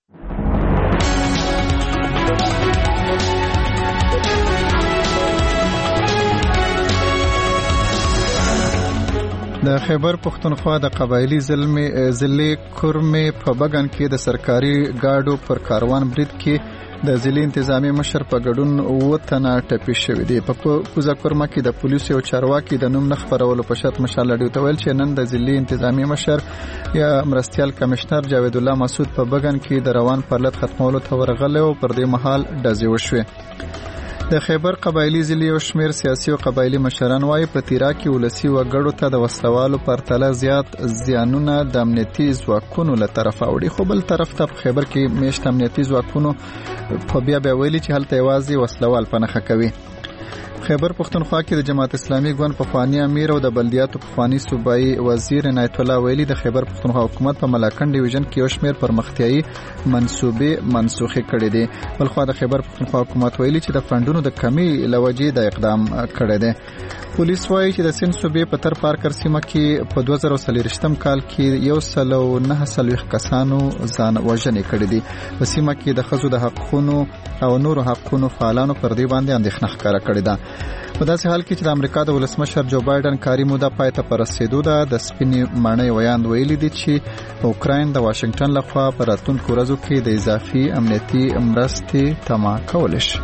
د خیبر پښتونخوا د قبایلی ضلع کورمې په بګن کې د سرکاري ګاډو پر کاروان برید کې د ضلع انتظامی مشر په ګډون اووه تنه ټپي شوي دي. په کوزه کورمه کې د پولیسو یو چارواکي د نوم نه خپرولو په شرط مشال لډیو ته ویل چې نن د ضلع انتظامی مشر یا مرستیال کمشنر جاوید الله مسعود په بګن کې د روان پرلط ختمولو ته ورغلی او پر دې مهال ډزې وشوې. د خیبر قبایلی ضلع یو شمیر سیاسي او قبایلی مشران وايي په تیرا کې ولسی وګړو ته د وسلوالو پرتله زیات زیانونه د امنیتي ځواکونو له طرفه وړي خو بل طرف ته په خیبر کې میشت امنیتي ځواکونو په بیا بیا ویلي چې هلته یوازې وسلوال پنهخه کوي. خیبر پښتونخوا کې د جماعت اسلامي ګوند پخوانی امیر او د بلدیاتو پخوانی صوبایي وزیر عنایت الله ویلي د خیبر پښتونخوا حکومت په ملاکنډ ډیویژن کې یو شمیر پرمختیایي منصوبې منسوخې کړې دي. بلخوا د خیبر پښتونخوا حکومت ویلي چې د فندونو د کمی لوجې د اقدام کړی دی. پولیس وایي چې د سند صوبې په تر پارکر سیمه کې په دوه زره څلوېښتم کال کې یو سل او نهه څلوېښت کسانو ځان وژنې کړې دي. په سیمه کې د ښځو د حقونو او نورو حقونو فعالانو پر دې باندې اندېښنه ښکاره کړې ده. په داسې حال کې چې د امریکا د ولسمشر جو بایدن کاري موده پای ته په رسېدو ده د سپینې ماڼۍ ویاند ویلي دي چې اوکراین د واشنگټن لخوا په راتلونکو ورځو کې د اضافي امنیتي مرستې تمه کولی شي.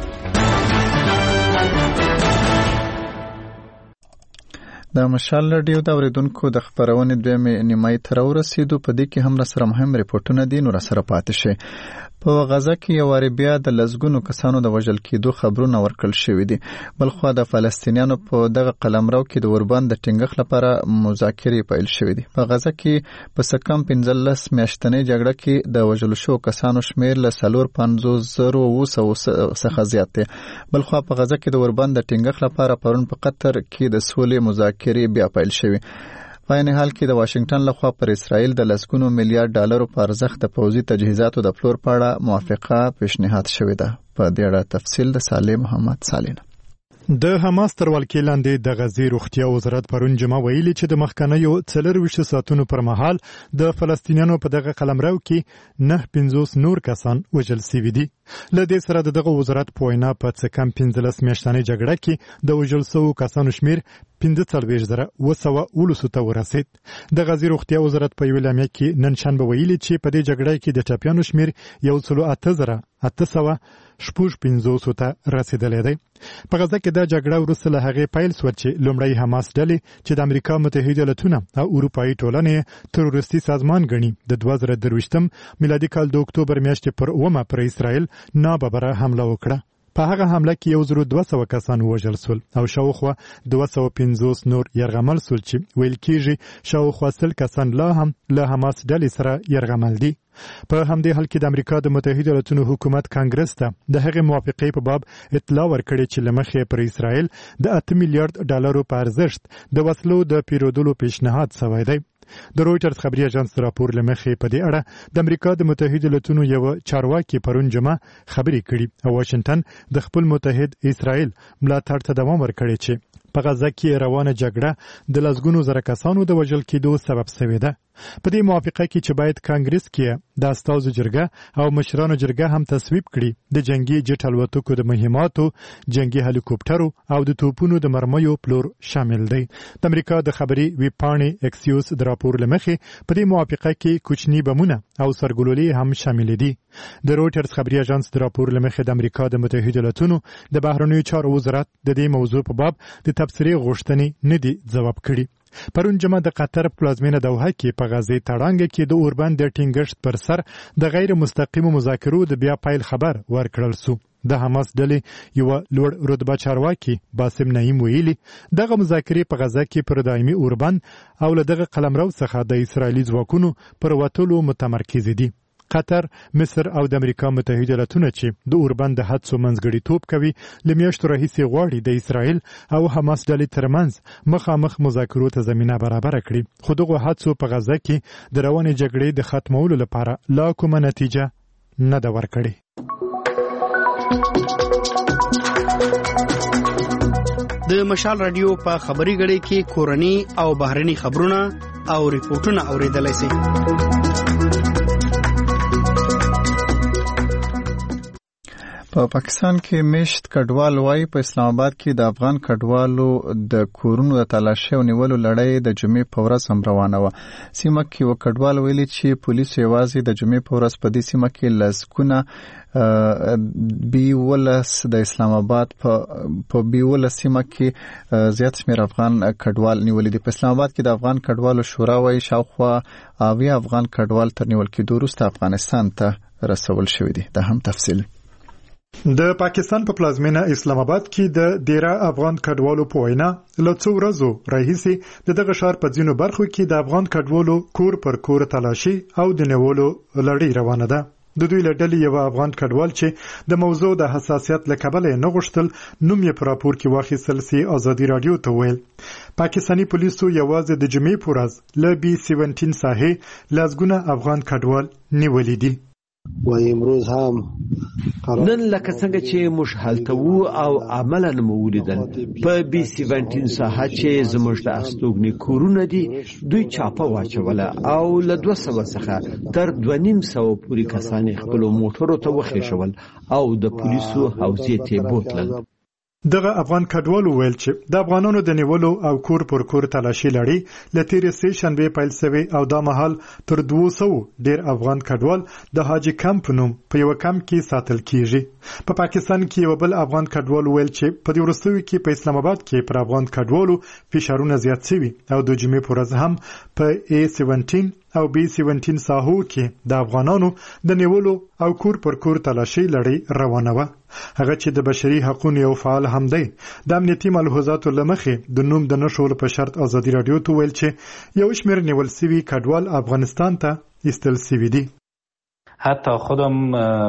د مشال رادیو د اوریدونکو د خبرونې دویمې نیمایي ته راورسېدو. په دې کې هم راسره مهم ریپورټونه دي، نو راسره پاتې شئ. په غزه کې یو وارې بیا د لسګونو کسانو د وژل کېدو خبرونه ورکړل شوي دي. بلخوا د فلسطینیانو په دغه قلمرو کې د اوربند د ټینګښت لپاره مذاکرې پیل شوي دي. په غزه کې په څه کم پنځلس میاشتنۍ جګړه کې د وژل شوو کسانو شمیر له څلور پنځوس زرو اوه سوو څخه زیات دی. بلخوا په غزه کې د اوربند د ټینګښت لپاره پرون په قطر کې د سولې مذاکرې بیا پیل شوي. په عین حال کې د واشنگټن لخوا پر اسرائیل د لسګونو میلیارډ ډالرو په ارزښت د پوځي تجهیزاتو د پلور په اړه موافقه پیشنهاد شوې ده. په دې اړه تفصیل د صالح محمد سالین. د حماس تر ولکې لاندې د غزې روغتیا وزارت پرون جمعه ویلي چې د مخکنیو څلرویشت ساعتونو پر مهال د فلسطینیانو په دغه قلمرو کې نه پنځوس نور کسان وژل شوي دي. له دې سره د دغه وزارت په وینا په څه کم پنځلس میاشتنۍ جګړه کې د وژل شوو کسانو شمیر پنځه څلوېښت زره اوه سوه اوولسو ته ورسېد. د غزې روغتیا وزارت په یوه اعلامیه کې نن شنبه ویلي چې په دې جګړه کې د ټپیانو شمیر یو سلو اته زره اته سوه شپږ پنځوسو ته رسېدلی دی. په غزه کې دا جګړه وروسته له هغې پیل سوه چې لومړی حماس ډلې چې د امریکا متحده ایالتونه او اروپایي ټولنې تروریستي سازمان ګڼي د دوه زره درویشتم میلادي کال د اکتوبر میاشتې پر اوومه پر اسرائیل ناببره حمله وکړه. په هغه حمله کې یو زرو دوه سوه کسان ووژل سول او شاوخوا دوه سوه پنځوس نور یرغمل سول چې ویل کېږي شاوخوا سل کسان لا هم له حماس ډلې سره یرغمل دي. په همدې حال کې د امریکا د متحده ایالتونو حکومت کانګرس ته د هغې موافقې په باب اطلاع ورکړې چې له مخې پر اسرائیل د اته میلیارډ ډالرو په ارزښت د وسلو د پیرودلو پیشنهاد شوی دی. د رویټرز خبري اژانس راپور له مخې په دې اړه د امریکا د متحده ایالتونو یو چارواکي پرون جمعه خبرې کړي او واشنگټن د خپل متحد اسرائیل ملاتړ ته دوام ورکړي چې په غزه کې روانه جګړه د لسګونو زره کسانو د وژل کېدو سبب شوې ده. په دې موافقه کې چې باید کانګرس کې د استازو جرګه او مشرانو جرګه هم تصویب کړي د جنگي جټ الوتکو د مهماتو، جنگي هلیکوپټرو او د توپونو د مرمیو پلور شامل دی. د امریکا د خبري ویب پاڼې اکسیوس د راپور لمخې په دې موافقه کې کوچني بمونه او سرګلولې هم شامل دي. د رويټرز خبري اژانس د راپور لمخې د امریکا د متحده ایالاتونو د بهرنیو چارو وزارت د دې موضوع په باب د تبصرې غوښتنې نه دي ځواب کړي. پرون جمعه د قطر پلازمینه دوحه کې په غزې تړانګه کې د اوربند د ټینګښت پر سر د غیر مستقیمو مذاکرو د بیا پایل خبر ورکړل سو. د حماس ډلې یو لوړ رتبه چارواکي باسم نعیم ویلي دغه مذاکرې په غزه کې پر دایمي اوربند او له دغه قلمرو څخه د اسرایلی ځواکونو پر وټولو متمرکز دي. قطر، مصر او د امریکا متحده ایالاتونه چې د اوربند د حدسو منځګړیتوب کوي له میاشتو راهیسې غواړي د اسرایل او حماس ډلې ترمنځ مخامخ مذاکرو ته زمینه برابره کړي، خو دغه حدسو په غزه کې د روانې جګړې د ختمولو لپاره لا کومه نتیجه نه ده ورکړې. د مشال رادیو په خبري غړي کې کورني او بهرني خبرونه او ریپورتونه اوریدلای شئ. په پاکستان کې مشت کډوال وای په اسلام آباد کې د افغان کډوالو د کورونو د تلاشي او نیولو لړۍ د جمعې په ورځ هم روانه وه. سیمه کې و کډوال ویلي چې پولیسو یوازې د جمعې په ورځ په دې سیمه کې لسګونه بي ولس د اسلام آباد په بي ولس سیمه کې زیات شمېر افغان کډوال نیولي دي. په اسلام آباد کې د افغان کډوالو شورا وایي شاوخوا اویا افغان کډوال تر نیول کېدو وروسته افغانستان ته رسول شوي دي. دا هم تفصیل د پاکستان په پلازمینه اسلام آباد کې د ډیره افغان کډوالو په وینا له څو ورځو راهیسې د دغه ښار په ځینو برخو کې د افغان کډوالو کور پر کور تلاشي او د نیولو لړۍ روانه ده. د دوی له ډلې یو افغان کډوال چې د موضوع د حساسیت له کبله نه غوښتل نوم یې په راپور کې واخیستل سي ازادي رادیو ته ویل پاکستاني پولیسو یوازې د جمعې په ورځ له بي سیونټین ساحې لسګونه افغان کډوال نیولي دي. و امروز هم نن لکه څنګه چې موږ هلته وو او عملاً مو ولیدل په بي سیونټین ساحه چې زموږ د استوګنې کورونه دي دوی چاپه واچوله او له دوه سوه څخه تر دوه نیم سوه پورې کسان خپلو موټرو ته وخېژول او د پولیسو حوزې ته بوتلل. دغه افغان کډوال ویل چې د افغانانو د نیولو او کور پر کور تلاشي لړۍ له تیرې سې شنبې پیل شوې او دا مهال تر دوه سوه ډیر افغان کډوال د حاجی کمپ نوم په یو کمپ کې ساتل کیږي. په پاکستان کې یو بل افغان کډوال ویل چې په دې وروستیو کې په اسلام آباد کې پر افغان کډوالو فشارونه زیات شوي او د جمعې په ورځ هم په اي سیونټین او بي سیونټین ساحو کې د افغانانو د نیولو او کور پر کور تلاشي لړۍ روانه وه. هغه چې د بشري حقوقو یو فعال هم دی د امنیتي ملحوظاتو له مخې د نوم د نشولو په شرط ازادي رادیو ته ویل چې یو شمېر نیول سوي کډوال افغانستان ته ایستل سوي دي. حتی خودم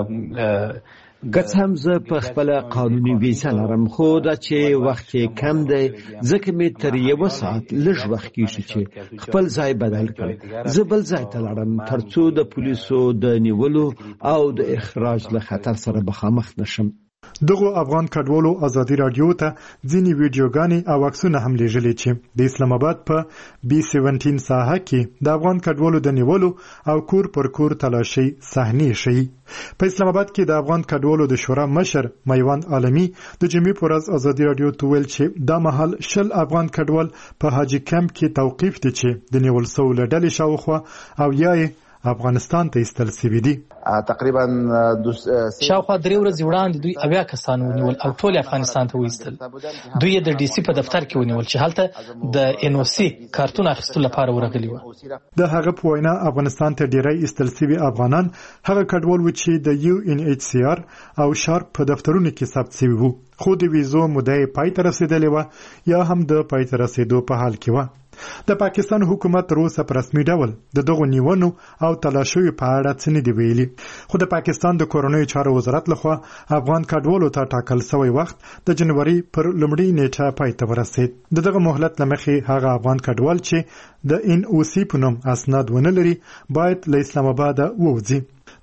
ګڅ هم زه په خپل قانوني ویزه لرم خو دا چې وخت کم دی ځکه مې تر یو ساعت لږ وخت کېږي چې خپل ځای بدل کړم. زه بل ځای ته لاړم ترڅو د پولیسو د نیولو او د اخراج له خطر سره مخامخ نشم. دغه افغان کډوالو ازادي رادیو ته ځینی ویډیوګانې او عکسونه هم لیږلي چې د اسلام آباد په بي سیونټین ساحه کې د افغان کډوالو د نیولو او کور پر کور تلاشي صحنې شي. په اسلام آباد کې د افغان کډوالو د شورا مشر میوند عالمي د جمعې په ورځ ازادي رادیو ته ویل چې دا مهال شل افغان کډوال په حاجی کمپ کې توقیف دي چې د نیول سوو له ډلې شاوخوا او یا افغانستان ته ایستل سوي دي. تقریبا شاوخوا درې ورځې وړاندې دوی اویا کسان ونیول او ټول افغانستان ته وایستل. دوی د ډي سي په دفتر کې ونیول چې هلته د ان او سي کارتون اخیستلو لپاره ورغلي وو. د هغه په وینا افغانستان ته ډیری ایستل سوي افغانان هغه کډوال و چې د یو ان ایچ سی آر او شارپ په دفترونو کې ثبت سوي وو خو د ویزو موده پای ته رسیدلې وه یا هم د پای ته رسیدو په حال کې وه. د پاکستان حکومت تر اوسه په رسمي ډول د دغو نیونو او تلاشیو په اړه څه نه دي ویلي خو د پاکستان د کورنیو چارو وزارت لخوا افغان کډوالو ته ټاکل شوی وخت د جنوري پر لومړۍ نیټه پای ته ورسید. د دغه مهلت له مخې هغه افغان کډوال چې د ان او سي په نوم اسناد ونه لري باید له اسلام آباد ووځي.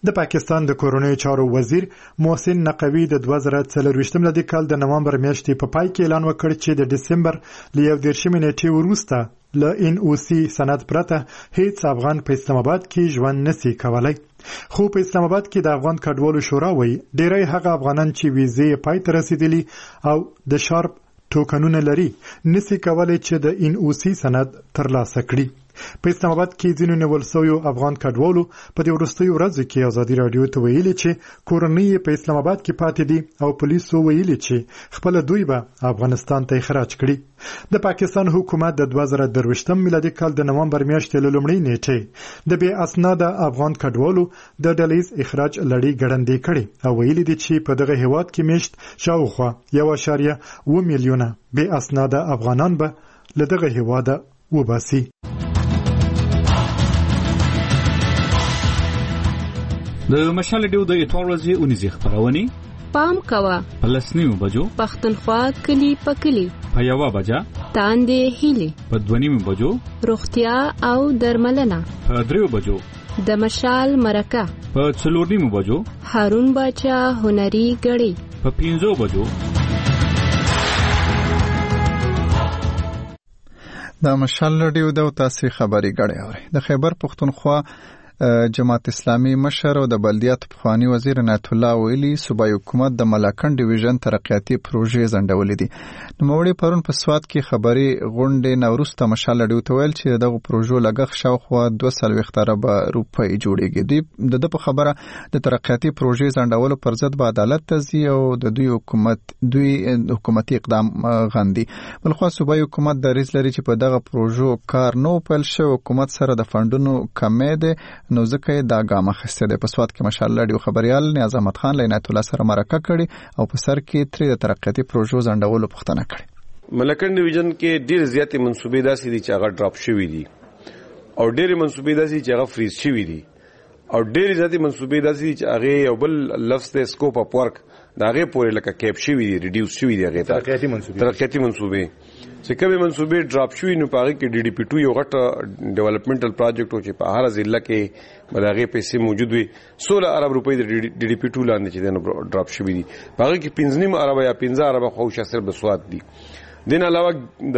د پاکستان د کورونی چارو وزیر محسن نقوی د دوه زره څلرویشتم لدی کال د نومبر میاشتې په پای کې اعلان وکړ چې د دسمبر ل یو دیرشمې نیټې وروسته ل ان او سی سند پرته هیڅ افغان په اسلام آباد کې ژوند نسی کولای. خو په اسلام آباد کې د افغان کډوالو شورا وایي ډیری هغه افغانان چې ویزې پای ته رسیدلي او د شارپ ټوکنونه لري نسی کولای چې د ان او سی سند ترلاسه کړي. په اسلام آباد کې ځینو نیول شویو افغان کډوالو په دې وروستیو ورځو کې ازادي راډیو ته ویلي چې کورنۍ په اسلام آباد کې پاتې دي او پولیسو ویلي چې خپل دوی به افغانستان ته اخراج کړي. د پاکستان حکومت د دوه زره درویشتم میلادي کال د نومبر میاشتې له لومړۍ نیټې د بې اسناده افغان کډوالو د ډلیز اخراج لړۍ ګړندۍ کړې او ویلي دي چې په دغه هیواد کې میشت شاوخوا یو اعشاریه اوه میلیونه بې اسناده افغانان به له دغه هیواده وباسي. د مشال ډیو د اتوار ورځې اونیزه خبرونه پام کوا پلسنیو بجو پختونخوا کلی پکلی په یو بجا تاندې هیلي په دونیم بجو روغتیا او درملنه په دریو بجو د مشال مرکه په څلورنیم بجو هارون باچا هنري غړي په پنځو بجو. د مشال ډیو د تاسو خبري غړي اوري. د خیبر پختونخوا جماعت اسلامی مشر او د بلدیات پخوانی وزیر عنایت الله ویلي صوبایي حکومت د ملاکنډ ډیویژن ترقیاتي پروژې ځنډولې دي. نوموړي پرون په سواد کې خبري غونډې نوروسته مشال ډیو ته ویل چې دغه پروژو لګښت شاوخوا دوه سلويخت اربه روپۍ جوړیږي. دوی د په خبره د ترقیاتي پروژې ځنډولو پر ضد به عدالت ته ځي او د دوی حکومت دوی حکومتي اقدام غندي. بلخو صوبایي حکومت د ریس لري چې په دغه پروژو کار نو پیل شو. حکومت سره د فندونو کمې ده نو ځکه دا ګام اخیسته ده. په سواد کې ماشاءالله ډیو خبريال نیاز احمد خان عنایت الله سره مرکه کړي او په سر کې تر د ترقیاتي پروژو ځنډولو پوښتنه کړې. ملکن ډیویژن کې ډېر زیاتې منسوبې داسې دي چې هغه ډراپ شوي دي او ډېرې منسوبې داسې چې هغه فریز شوي دي او ډېرې زیاتې منسوبې داسې دي چې هغه یو بل لفظ د سکوپ اپ ورک دا هغه پورې لکه کیپ شوي دي ریډیوس شوي دي هغه ترقیاتي منسوبې ترقیاتي منسوبې چې کومې منسوبې ډراپ شوي نو په هغه کې ډي ډي پی ټو یو غټ ډیولپمنټل پروجیکټ و چې په هر ضلع کې بلغه پیسې موجود وي سولہ ارب روپۍ د ډي ډي پی ټو لاندې چې دنه ډراپ شوي دي. په هغه کې پنځه نیم ارب یا پنځه ارب خو شاسر د سواد دي. دین علاوه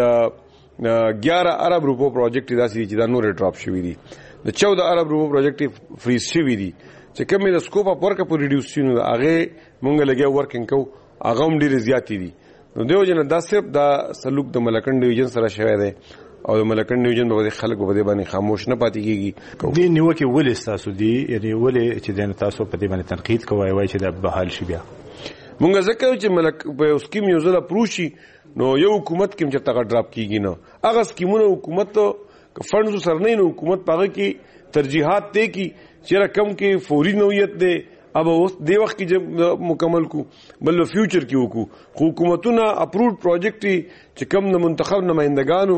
د ګیاره ارب روپو پروجیکټ داسې چې دا نور ډراپ شوي دي. د چودہ ارب روپو پروجیکټ فریز شوي دي چې کومې د سکوپ اپ ورک په ریډیوس شي نو هغه مونږ لګیا ورکینګ کو هغه هم ډېر زیاتې دي. نو دیو جن دا صرف دا سلوک د ملکن ډیویژن سره شوی دی او د ملکن ډیویژن په خلک په دې باندې خاموش نه پاتې کیږي. دې نیوکه ولې تاسو دی یعنی ولې چې د تاسو په دې باندې تنقید کوي وای چې د بحال شي بیا مونږ ځکه چې ملک په سکیم یو ځله پروشي نو یو حکومت کې چې تاګه ډراپ کیږي نو هغه سکیمونه حکومت ک فندز سره نه نو حکومت پاګه کې ترجیحات ته کی چې رقم کې فوري نوعیت ده अब اوس دی وخت کې مکمل کو بل فیوچر کې وکړو. حکومتونه اپروډ پروجیکټ چې کم نه منتخب نمائندگانو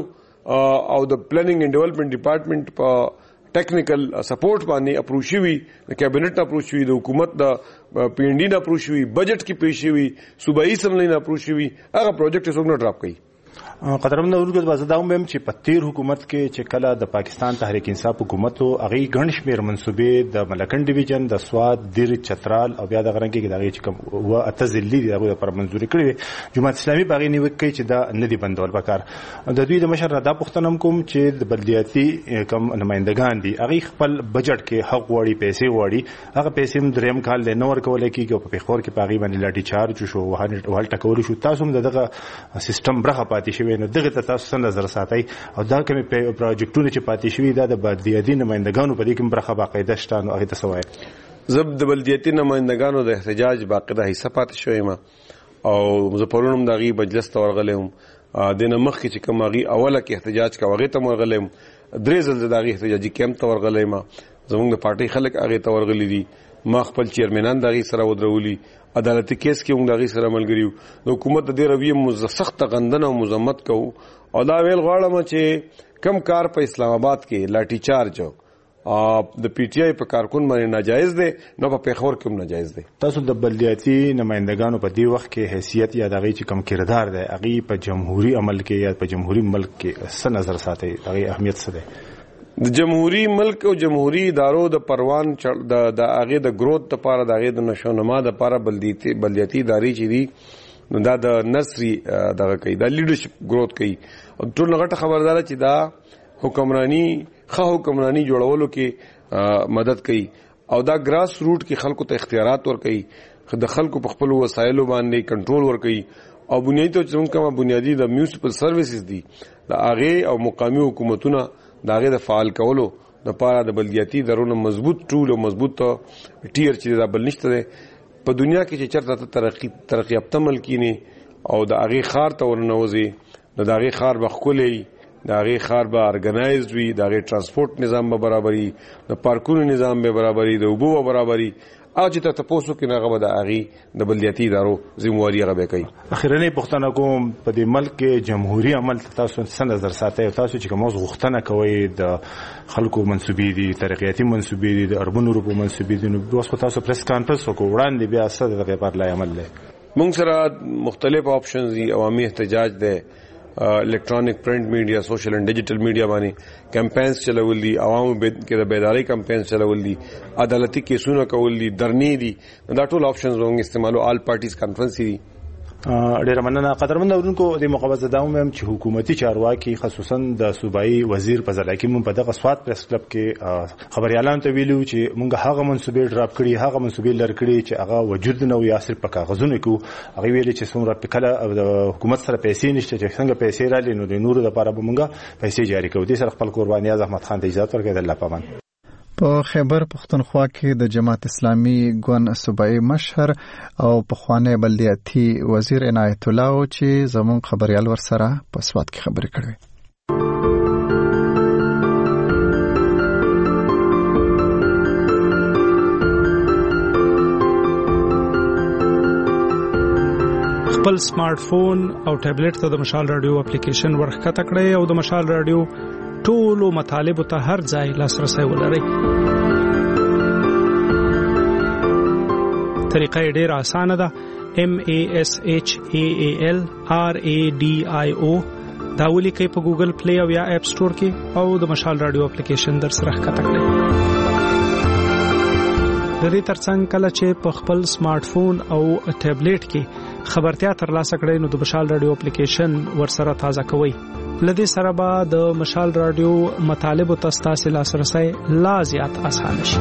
او د پلانینګ اینڈ ډیولپمنٹ ډپارټمنٹ په ټیکنیکل سپورټ باندې اپروو شوی د کابینټ اپروو شوی د حکومت د پی ان ډی نه اپروو شوی بجټ کې پیش شوی صوبایي سملې نه اپروو شوی هغه پروجیکټ څنګه ډراپ کړي. قدرمن ورګز بازداوم بهم چې په تیر حکومت کې چې کله د پاکستان تحریک انصاف حکومت او هغه ګڼ شمیر منسوبې د ملکن ډیویژن د سواد دیر چترال او بیا د غرنګ کې دغه چې کوم و اتذلی دغه پر منزوري کړی جماعت اسلامي باغی نیو کې چې دا ندی بندول پکار د دوی د مشر ردا پښتنم کوم چې د بلدیاتي کم نمائندگان دي هغه خپل بجټ کې حق وړي پیسې وړي هغه پیسې هم دریم کال له نور کولای کیږي په پیښور کې باغی باندې لاټي چارج شو وهل ټکول شو تاسو هم دغه سیستم برخه پاتې شوی نو دغه تاسو نظر ساتي او دا کوم پروجیکټونه چې پاتې شوی دا د بلدیاتي نمائندگانو په دې کې برخه باقاعده شته نو هغه ته سوای زب د بلدیاتي نمائندگانو د احتجاج باقاعده حصہ پاتې شوی ما او مظفرونم دغه مجلس ته ورغلم د نمخ چې کوم غي اوله کې احتجاج کوي ته ورغلم درې ځل دغه احتجاجي کیمپ ته ورغلم زموږ د پارټي خلک هغه ته ورغلي دي ما خپل چیرمنان دغه سره ودرولي عدالتي کیس کې موږ دغه سره ملګریو د حکومت د رویه مزسخت غندنه او مذمت کو او دا ویل غواړم چې کم کار په اسلام آباد کې لاټي چارج او د پی ټی آی په کارکون باندې ناجایز دی نو په پیښور کې هم ناجایز دی. تاسو د بلدیاتي نمائندگانو په دې وخت کې حیثیت یا دغه چې کم کردار دی هغه په جمهوریت عمل کې یا په جمهوریت ملک کې څه نظر ساتي هغه اهمیت څه دی؟ د جمهوریت ملک او جمهوریت ادارو د پروان د د هغه د گروث لپاره د هغه د نشونما د لپاره بلدیتي بلدیاتي ادارې چې دي نو دا د نصري دغه کوي د لیډرشپ گروث کوي او ټول غټه خبردار چې دا حکمرانی خو حکمرانی جوړولو کې مدد کوي او دا ګراس روټ کې خلکو ته اختیارات ور کوي د خلکو په خپل وسایلو باندې کنټرول ور کوي او بنیادی ته چې کومه بنیادی د میونسپل سرویسز دي د هغه او مقامی حکومتونه داغه د فعال کولو د پاره د بلدیاتي درونو مضبوط ټول او مضبوط ټیر چې دا بل نشته په دنیا کې چې چرته ترقی ترقی یافته ملکینه او د هغه خار ته ورنوځي د هغه خار بخولې د هغه خار به ارګنایزډ وي د هغه ترانسپورت نظام به برابرۍ د پارکونو نظام به برابرۍ د اوبو به برابرۍ او چې ته تاسو کې نه غو د هغه د بلدیاتي ادارو ذمہواری غوې کوي. اخیرنی پښتنه کوم په دې ملک کې جمهوریت عمل تاسو څنګه نظر ساتي تاسو چې کوم غوښتنه کوي د خلکو منسوبي دي ترقیاتي منسوبي دي د اربن اروپا منسوبي دي نو اوس په تاسو پریس کانفرنس وکړو وړاندې بیا څه د غیبار لای عمل لې موږ سره مختلف آپشنز دي عوامي احتجاج ده الیکټرانیک پرنٹ میډیا سوشل اینڈ ډیجیټل میډیا باندې کمپاینز چلول دي عوامو کې د بیداری کمپاینز چلول دي عدالتي کیسونه کول دي درنې دي دا ټول آپشنز موږ استعمالو آل پارټیز کانفرنس دي. ډیر مننه قدرمن اورونکو د مقابله داوم هم چې حکومتي چارواکي خصوصا د صوبایي وزیر فضل حکیم په دغه سواد پریس کلب کې خبريالان ته ویلو چې موږ هغه منسوبې ډراپ کړي هغه منسوبې لر کړي چې هغه وجود نه وي اصل په کاغذونو کې هغه ویلي چې څومره په کله د حکومت سره پیسې نشته چې څنګه پیسې را لینو د نورو لپاره به موږ پیسې جاری کوو د سره خپل قرباني احمد خان ته اجازه ورکړه د الله پامان. په خیبر پختونخوا کې د جماعت اسلامي ګوند صوبایي مشر او پخوانی بلدیاتي وزیر عنایت الله چې زموږ خبريال ورسره په سواد کې خبرې کړې. خپل سمارټ فون او ټابلیټ ته د مشال رادیو اپلیکیشن ورخکته کړئ او د مشال رادیو ټولو مطالبو ته هر ځای لاسرسی ولرئ. طریقه یې ډېره اسانه ده. M A S H A A L R A D I O دا ولیکئ په ګوګل پلی او یا اپ سٹور کې او د مشال رادیو اپلیکیشن در سره ښکته کړئ. د دې ترڅنګ کله چې په خپل سمارټ فون او ټابلیټ کې خبرتیا ترلاسه کړئ نو د مشال رادیو اپلیکیشن ورسره تازه کوئ. لدې سره به د مشال رادیو مطالبو ته ستاسو لاسرسی لا زیات آسان شي.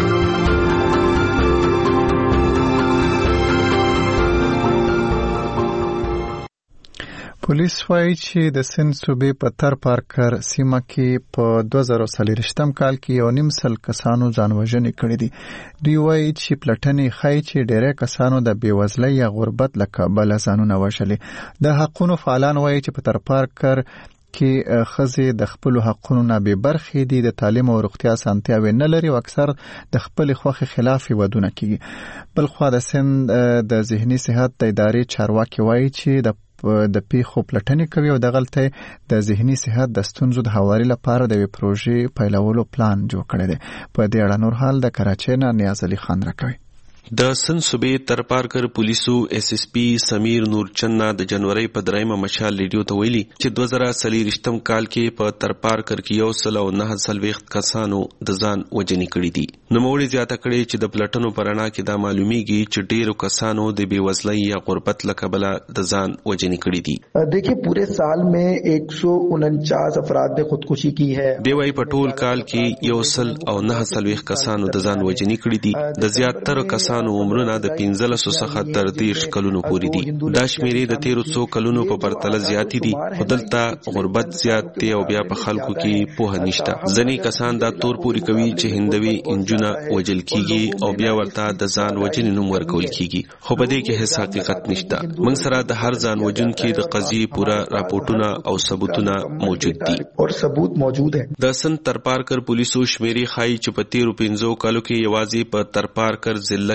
پولیس وايي چې د سند صوبې په تر پارکر سیمه کې په دوه زره څلوېښتم کال کې یو نیم سل کسانو ځانوژنې کړې دي. دوی وايي چې پلټنې ښایي چې ډېری کسانو د بېوزلۍ یا غربت له کبله ځانونه وژلي. د حقونو فعالان وايي چې په تر پارکر کې ښځې د خپلو حقونو نه بې برخې دي، د تعلیم او روغتیا اسانتیاوې نه لري او اکثر د خپلې خوښې خلاف ودونه کیږي. بلخوا د سند د ذهني صحت د ادارې چارواکي وايي چې د د پیښو پلټنې کوي او د غلطۍ د ذهني صحت د ستونزو د هواري لپاره د یوې پروژې پیلولو پلان جوړ کړی دی. په دې اړه نور حال د کراچۍ نه نیاز علي خان راکوي. د سند صوبې تر پارکر پولیسو ایس ایس پی سمیر نورچند د جنوري په درېمه مشال ریډیو ته ویلي چې دوه زره څلوېښتم کال کې په تر پارکر کې یو سل او نه څلوېښت کسانو د ځان وژنې کړې دي. نوموړي زیاته کړې چې د پلټنو په رڼا کې دا معلومیږي چې ډېرو کسانو د بېوزلۍ یا غربت له کبله د ځان وژنې کړې دي. دیکھیے پورے سال میں ایک سو انچاس افراد نے خودکشی کی ہے. دی وايي په ټول کال کې یو سل او نه څلوېښت کسانو د ځان وژنې کړې دي. د زیاتره کسانو عمرونه د پنځلسو څخه تر دېرش کلونو پورې دي. دا شمیرې د تیرو څو کلونو په پرتله زیاتې دي. خو دلته غربت زیات دی او بیا په خلکو کې پوهه نشته. ځینې کسان دا تور پورې کوي چې هندوي انجونه وژل کیږي او بیا ورته د ځان وژنې نوم ورکول کیږي، خو په دې کې هیڅ حقیقت نشته. موږ سره د هر ځان وژونکي د قضیې پوره راپورټونه او ثبوتونه موجود دي او ثبوت موجود ہے. د سند تر پارکر پولیسو شمیرې ښایي چې په تیرو پنځو کالو کې یوازې په تر پارکر ضلع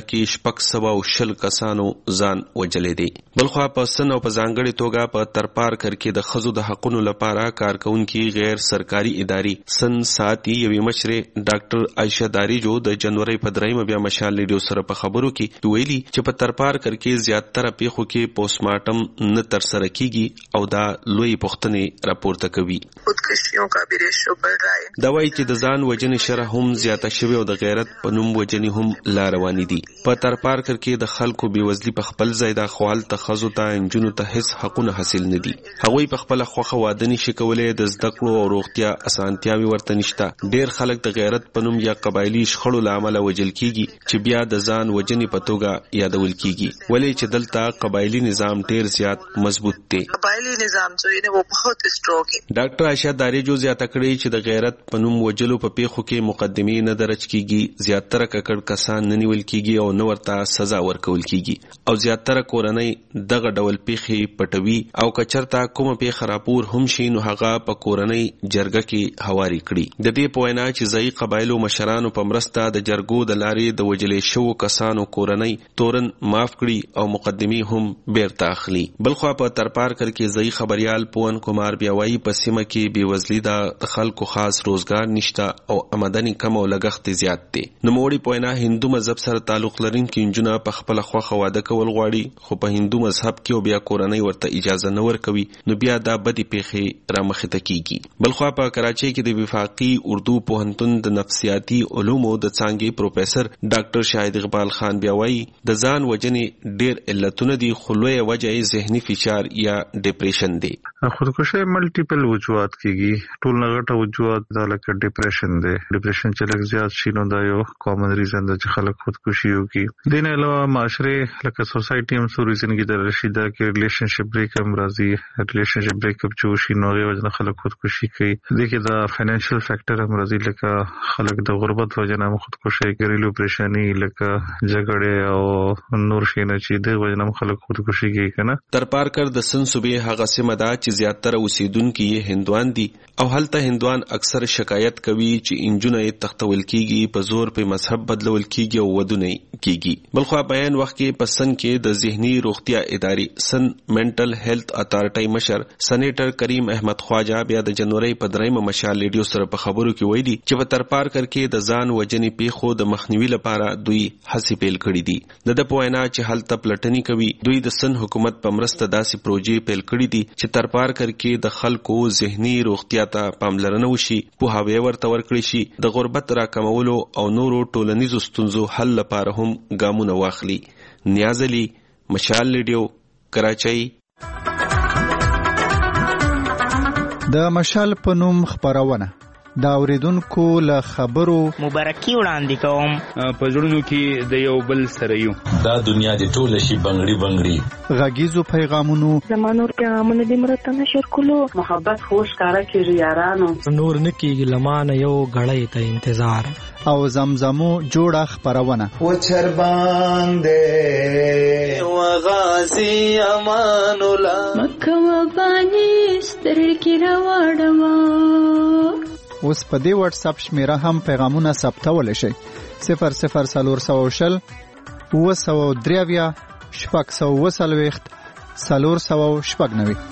کې شپږ سوه او شل کسانو ځان وجلې دي. بلخوا په سن او په ځانګړې توګه په ترپارکر کې د ښځو د حقونو لپاره کارکونکي غیر سرکاري ادارې سن ساتي یوې مشرې ډاکټر عائشه داریجو د جنوري په دریمه بیا مشال ریډیو سره په خبرو کې ویلي چې په ترپارکر کې زیاتره پیښو کې پوسټمارټم نه ترسره کیږي او دا لوی پوښتنې راپورته کوي. خودکشیوں کا بھی ریشو بڑھ رہا ہے. دا وایي چې د ځان وجنې شرح هم زیاته شوې او د غیرت په نوم وجنې هم لا روانې دي. په ترپارکر کې د خلکو بېوزلي په خپل ځای د خوال ته ښځو ته انجونو ته هیڅ حقونه حاصل نه دي. هغوی په خپله خوښه واده نشي کولی، د زده کړو او روغتیا اسانتیاوې ورته نشته. ډېر خلک د غیرت په نوم یا قبایلي شخړو له امله وجل کیږي چې بیا د ځان وجنې په توګه یادول کیږي، ولې چې دلته قبایلي نظام ډېر زیات مضبوط دی. قبایلي نظام جو دی وہ بہت اسٹرانگ ہے. ډاکټر عائشه داریجو زیاته کړې چې د غیرت په نوم وجلو په پیښو کې مقدمې نه درج کیږي، زیاتره ککړ کسان نه نیول کیږي او نه ورته سزا ورکول کیږي او زیاتره کورنۍ دغه ډول پیښې پټوي او کچرتا کومه پیښه راپور هم شي نو هغه په کورنۍ جرګه کې هواري کړي. د دې په وینا چې ځایي قبایلو مشرانو په مرسته د جرګو د لارې د وجلې شوو کسانو کورنۍ تورن معاف کړي او مقدمې هم بیرته اخلي. بلخوا په ترپارکر کې ځایي خبريال پون کومار بیا وایي په سیمه کې بېوزلي د خلکو خاص روزګار نشته او آمدنی کم او لګښت زیات دی. نوموړي په وینا هندو مذهب سره تعلق لرونکي نجونه په خپله خوښه واده کول غواړي، خو په هندو مذهب کې او بیا کورنۍ ورته اجازه نه ورکوي، نو بیا دا بدې پیښې رامخې ته کیږي. بلخوا په کراچۍ کې د وفاقي اردو پوهنتون د نفسیاتي علومو د څانګې پروفیسر ډاکټر شاهد اقبال خان بیا وایي د ځان وجنې ډېر علتونه دي، خو لویه وجه یې ذهني فشار یا ډیپریشن دی. خودکشي ملټیپل وجوهات کیږي، ټول نه غټه وجوهات دا لکه ډیپریشن دی. ډیپریشن چې لږ زیات شي نو دا یو کامن ریزن دی چې خلک خودکشي وکړي. دې نه علاوه معاشره لکه سوسایټي هم څو ریزن کې د رشیدا کې ریلیشنشپ بریک هم راځي، ریلیشنشپ بریک اپ چې وشي نو هغې وجه نه خلک خودکشي کوي. دې کې د فاینانشل فیکټر هم راځي، لکه خلک د غربت وجه نه هم خودکشي کوي، ریلو پریشاني لکه جګړې او نور شیونه چې دې وجه نه خلک خودکشي کوي. کنه ترپارکر د سن صوبې هغه سیمه ده چې زیاتره اوسیدونکي یې هندوان دي او هلته هندوان اکثر شکایت کوي چې انجونه یې تختول کیږي، په زور په مذهب بدلول کیږي او ودونه کیږي. بلخوا بیان وخت کې په سن کې د ذهني روغتیا ادارې سن منټل هیلث اتارټي مشر سېنیټر کریم احمد خواجه بیا د جنوري په دریمه مشال ریډیو سره په خبرو کې ویلي چې په ترپارکر کې د ځان وجنې پیښو د مخنیوي لپاره دوی هڅې پیل کړې دي. د د په وینا چې هلته پلټنې کوي، دوی د سن حکومت په مرسته داسې پروژې پیل کړې دي چې ترپارکر کې د خلکو ذهني روغتیا ته پاملرنه وشي، پوهاوی ورته ورکړي شي، د غربت راکمولو او نورو ټولنیزو ستونزو حل لپاره هم ګامونه واخلي. نیاز علي، مشال ریډیو، کراچۍ. د مشال په نوم خبرونه دا اوریدونکو له خبرو مبارکي وړاندې کوم. په زړونو کې د یو بل سره یو، دا دنیا د ټول شي بنگړي بنگړي غږیزو پیغامونو زمانور پیغامونه د مرته نشر کولو محبت خوش کارا کیږي یارانو نور نکیږي لمانه یو غړې ته انتظار او زمزمو جوړه خبرونه و چر باندې و غازی امان الله مکه و باندې سترګې راوړم. اوس په دې واتس اپ شمیره هم پیغامونه ثبتول شي صفر صفر سلور سو شل و سو دریویا شپږ سو وسلويخت سلور سو شپږ نوي.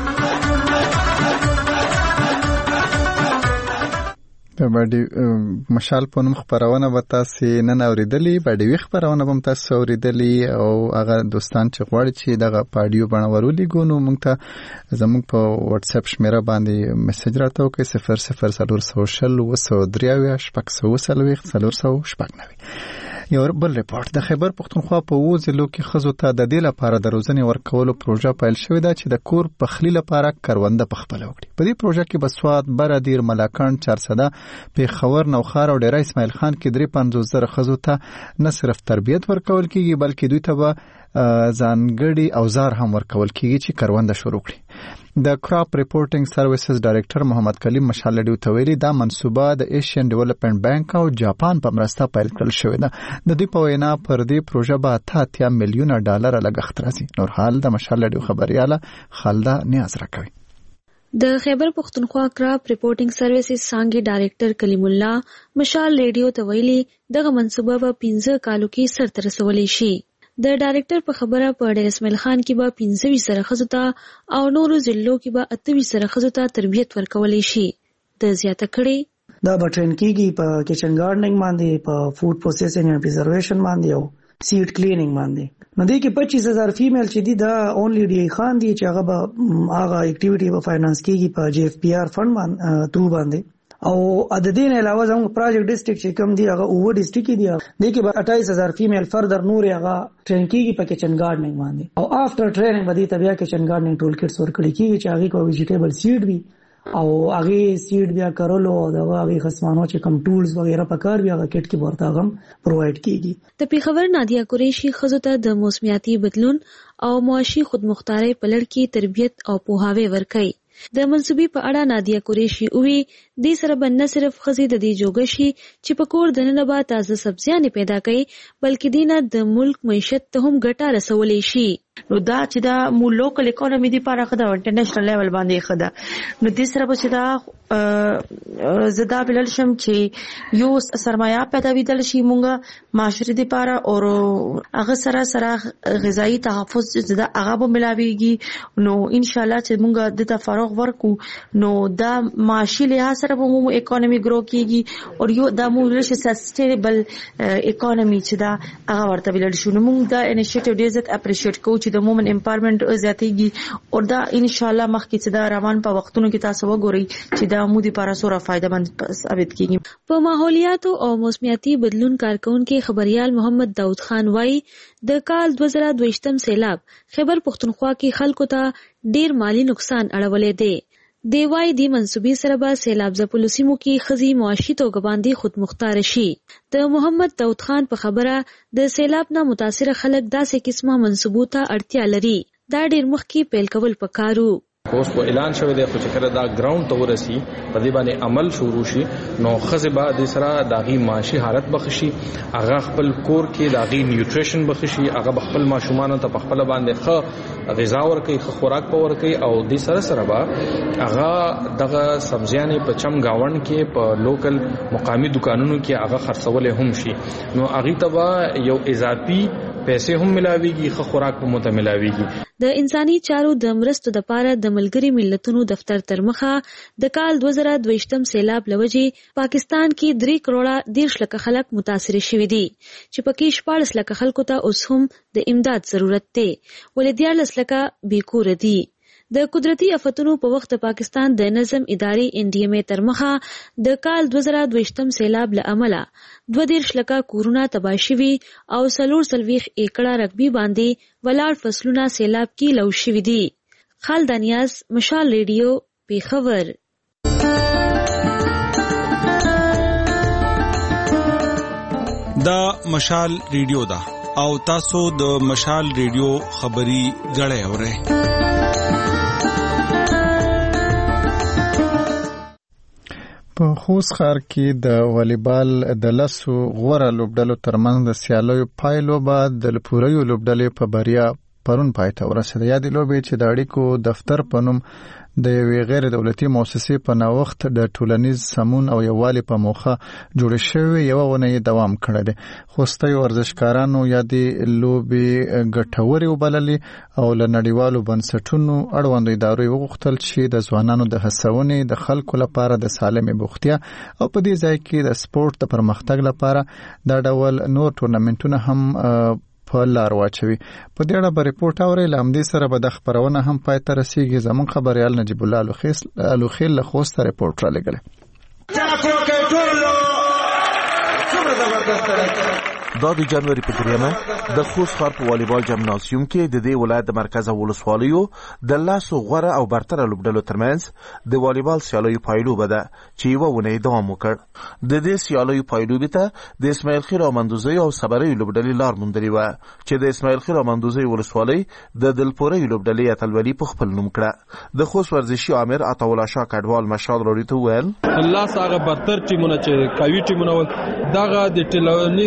په باندې مشال په نوم خبرونه به تاسو نن اوریدلې، باندې وی خبرونه به تاسو اوریدلې او هغه دوستان چې غواړي چې دغه پاډیو بڼورولې ګونو موږ ته زموږ په واتس اپ شمیره باندې میسج راته وکړئ صفر صفر سلور سو شل و سو دریویا شپږ سو وسلويخت سلور سو شپږ نوي. یو بل ریپورت د خیبر پختونخوا په وو ضلعو کې ښځو ته د دې لپاره د روزنې ورکولو پروژه پیل شوې ده چې د کور پخلي لپاره کرونده پخپله وکړي. په دې پروژه کې به سوات، برادیر، ملاکنډ، چارسده، پېښور، نوښار او ډیره اسماعیل خان کې درې پنځوس زره ښځو ته نه صرف تربیت ورکول کیږي بلکې دوی ته به ځانګړي اوزار هم ورکول کیږي چې کرونده شروع کړي. د کراپ ریپورټینګ سرویسز ډایریکټر محمد کلیم مشال ډیو تویلی دا منصوبه د ایشین ډیولپمنٹ بانک او جاپان په مرسته پیل کړل شوې ده. د دې په وینا پر دې پروژه به اته اتیا میلیونه ډالر لګښت راځي. نور حال د مشال ډیو خبرياله خالده نیاز راکوي. د خیبر پختونخوا کراپ ریپورټینګ سرویسز څانګې ډایریکټر کلیم الله مشال ریډیو ته ویلي دغه منصوبه په پنځه کالو کې سرته رسولی شي. د ډایریکټر په خبره په ډیر اسماعیل خان کې به پنځه ویشت زره ښځو ته او نورو ضلعو کې به اته ویشت زره ښځو ته تربیت ورکولی شي. د زیاته کړي دا به ټرین کېږي په کچن ګارډنینګ باندې، په فوډ پروسیسینګ اینډ پریزرویشن باندې او سیډ کلینینګ باندې. نو دې کې پچیس هزار فیمیل چې دي دا اونلی ډي خان دي چې هغه به هغه اکټیویټي به فاینانس کیږي په جی اف پی آر فند باندې ترو باندې. او د دې نه علاوه زموږ پروجیکټ ډیسټریکټ چې کوم دی هغه اوور ډیسټریکټ دی، دې کې به اٹھائیس هزار فیمیل فردر نور هغه ټرین کیږي په کچن ګارډنینګ باندې. او افټر ټریننګ باندې تبیا کچن ګارډنینګ ټول کټس ورکړي کیږي چې هغه کو ویجیټیبل سیډ وي او هغه سیډ بیا کارولو او دا هغه خصمانو چې کوم ټولز وغیرہ پکار بیا هغه کټ کې ورته غم پرووایډ کیږي. د پیښور نادیا قریشي خزو ته د موسمیاتي بدلون او معاشي خودمختارۍ په لړ کې تربیت او پوهاوی ورکړي. د منصوبې په اړه نادیا قریشي وی د سره بن نه صرف خزي د دې جوګشي چې په کور د نه به تازه سبزیانې پیدا کړي بلکې دینه د ملک معیشت ته هم ګټه رسولې شي. نو دا چې دا مو لوکل اکانومي دی لپاره خدا انټرنیشنل لیول باندې خدا نو د سره به چې دا زدا بلل شم چې یو سرمایه پیدا ویدل شي مونږه معاشري دی لپاره او هغه سره سره غذایی تحفظ زدا هغه به ملاويږي. نو ان شاء الله چې مونږه د تفرغ ورکو نو دا معاشي لحاظ سره به مو اکانومي ګرو کیږي او یو دا مو لږ سستینبل اکانومي چې دا هغه ورته ویل شو. نو مونږ دا انیشیټیو ډیر زیات اپریشیټ کوو چې د وومن امپاورمنت زیاتېږي او دا ان شاء الله مخکې چې دا روان په وختونو کې تاسو وګورئ چې دا مو دي لپاره سوره فائدہ مند ثابت کیږي. په ماحولیاتو او موسمیاتي بدلون کارکونکو خبريال محمد داود خان وایي د کال دوه زره دوه سیلاب خیبر پختونخوا کې خلکو ته ډیر مالی نقصان اړولې دی. دی وای دی منصوبې سره به سیلاب ځپلو سیمو کې خزي معاشي توګه باندې خود مختار شي. د محمد داود خان په خبره د سیلاب نه متاثر خلک داسې قسمه منصوبو ته اړتیا لري. دا ډیر مخکې پیل کول پکارو. اوس په اعلان شوی دی خو چې کله دا ګراوند ته ورسي په دې باندې عمل شروع شي نو خزه به د سره داغي معاشي حالت بخشي، هغه خپل کور کې داغي نیوټریشن بخشي، هغه خپل ماشومان ته په خپل باندې ښه غذا ورکړي، ښه خوراک په ورکړي او د سره سره به هغه دغه سبزیانې په چم گاوند کې په لوکل مقامی دکانونو کې هغه خرڅول هم شي. نو هغه ته یو اضافي پیسې هم ملاويږي، ښه خوراک په مت ملاويږي. د انساني چارو د مرستو د پاره د ملګری ملتونو دفتر تر مخه د کال دوه زره دوه سیلاب لوجې پاکستان کې درې کروڑه دیرش لکه خلک متاثر شوي دي چې پکې شپاړس لکه خلکو ته اوس هم د امداد ضرورت دی ولې دیارلس لکه بیکور دي. د قدرتي آفتونو په وخت پاکستان د نظم ادارې ان ډي ایم ای تر مخه د کال دوه زره دوه سیلاب له امله دوه دیرش لکه کورونه تباه شوي او څلور څلوېښت ایکړه رقبې باندې ولاړ فصلونه سیلاب کې لو شوي دي. خالد نیاز، مشال ریډیو، پیښور. دا مشال ریډیو ده او تاسو د مشال ریډیو خبري غړې اورئ. په خوست ښار کې د والیبال د لسو غوره لوبډلو ترمنځ د سیالیو پایلوبه د پوریو لوبډلې په بریا پرون پای ته ورسېده. یادې لوبې چې د اړیکو دفتر په نوم د یوې غیر دولتي مؤسسې په نوښت د ټولنیز سمون او یووالي په موخه جوړې شوې یوه اونۍ دوام کړی دی. خوستی ورزشکارانو یادې لوبې ګټورې وبللې او له نړیوالو بنسټونو اړوندو ادارو وغوښتل چې د ځوانانو د هڅونې د خلکو لپاره د سالمې بوختیا او په دې ځای کې د سپورت د پرمختګ لپاره دا ډول نور ټورنمنټونه هم په لار واچوي. په دې اړه به ریپورټ اورئ. له همدې سره به د خپرونه هم پای ته رسیږي. زموږ خبریال نجیب الله الوخیل له خوسته ریپورټ رالیږلی. دا د جنوري په دریمه د خوست ښار په والیبال جمناسیوم کې د دې ولایت د مرکز ولسوالیو د لاسو غوره او برتره لوبډلو ترمنځ د والیبال سیالیو پایلوبه ده چې یوه اونۍ دوام وکړ. د دې سیالیو پایلوبې ته د اسماعیل خیل او مندوزۍ او صبرۍ لوبډلې لار موندلې وه چې د اسماعیل خیل او مندوزۍ ولسوالۍ د دلپورۍ لوبډلې اتلولي په خپل نوم کړه. د خوست ورزشي امیر عطاالله شاه کډوال مشال راډیو ته وویل لاس هغه برتر ټیمونه چې قوي ټیمونه ول دغه د ټولنیز سمون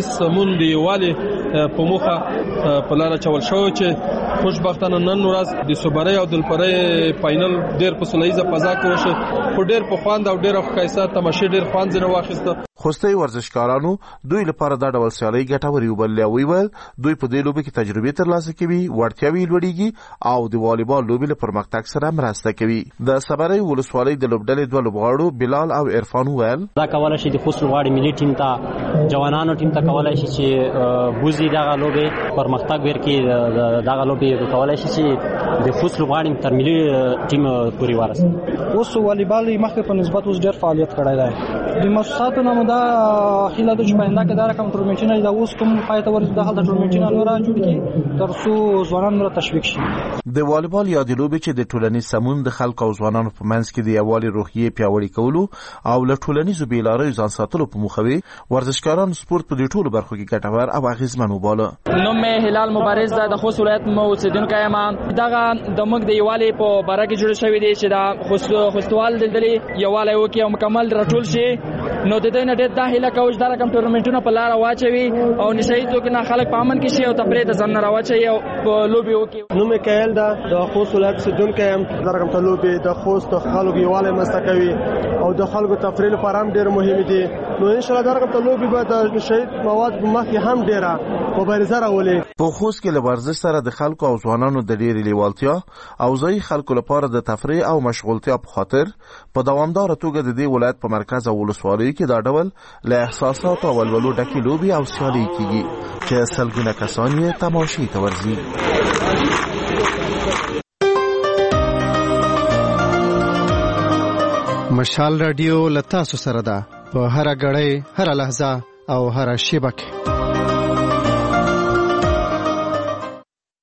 ملتونو د یووالي په موخه په لاره چول شو چې خوشبختانه نن ورځ د صوبري او دلپري فائنل ډېر په سولهیزه فضا کې وشو، په ډېر په خواند او ډېر ښایسته تماشې ډېر خوند ځنه واخیسته. خوستي ورزشکارانو دوی لپاره دا ډول سیالي ګټوري وبللې او ویل دوی په دې لوبه کې تجربه ترلاسه کوي، وړتیاوي لوړیږي او د والیبال لوبې له پرمختګ سره مرسته کوي. د صبري ولسوالۍ د لوبډلې دوه لوبغاړو بلال او عرفان ویل دا کولای شي د خوست لوبغاړي ملي ټیم ته جوانانو ټیم ته کولای شي چې بوزي دغه لوبې پرمختګ ورکړي، دغه لوبې کولای شي چې د خوست لوبغاړي تر ملي ټیم پورې ورسوي. اوس والیبال مخکې په نسبت اوس ډېر فعالیت کړی دی. د مؤسساتو نه دا خیله د جمعینده کې دا رقم ټورنمنټونه دا اوس کوم پای ته ورسېد، هلته ټورنمنټونه نور جوړ کړي تر څو ځوانان نور تشویق شي. د والیبال یا د لوبې چې د ټولنیز سمون د خلکو او ځوانانو په منځ کې د یووالي روحیې پیاوړي کولو او له ټولنیزو بېلاریو ځان ساتلو په موخه وي، ورزشکاران سپورت په دې ټولو برخو کې ګټور او اغېزمن وباله. نوم مې هلال مبارز ده، د خوست ولایت مو اوسېدونکی یم. دغه د موږ د یووالي په باره کې جوړ شوی دی چې دا خوستوال دلدلې یووالی وکړي او مکمل راټول شي. نو د دې نه ډېر دا هیله کوو چې دا رقم ټورنمنټونه په لاره واچوي او نشهیي توکي نه خلک په امن کې شي او تفریح ته ځان نه راواچوي او په لوبې وکړي. نوم یې کایل ده، د خوست ولایت اوسېدونکی یم. دا رقم ته لوبې د خوست خلکو یووالی مرسته کوي او د خلکو تفریح لپاره هم ډېر مهم دي. نو انشاءالله دا رقم ته لوبې به د نشهیي مواد په مخکې هم ډېره مبارزه راولي. په خوست کې له ورزش سره د خلکو او ځوانانو د ډېرې لیوالتیا او ځایي خلکو لپاره د تفریح او مشغولتیا په خاطر په دوامداره توګه د دې ولایت په مرکز او ولسوالیو کې دا ډول له احساساتو او ولولو ډکې لوبې او سیالۍ کېږي چې سلګونه کسان یې تماشې ته ورځي. مشال رادیو له تاسو سره ده په هره ګړۍ، هره لحظه او هره شیبه کې.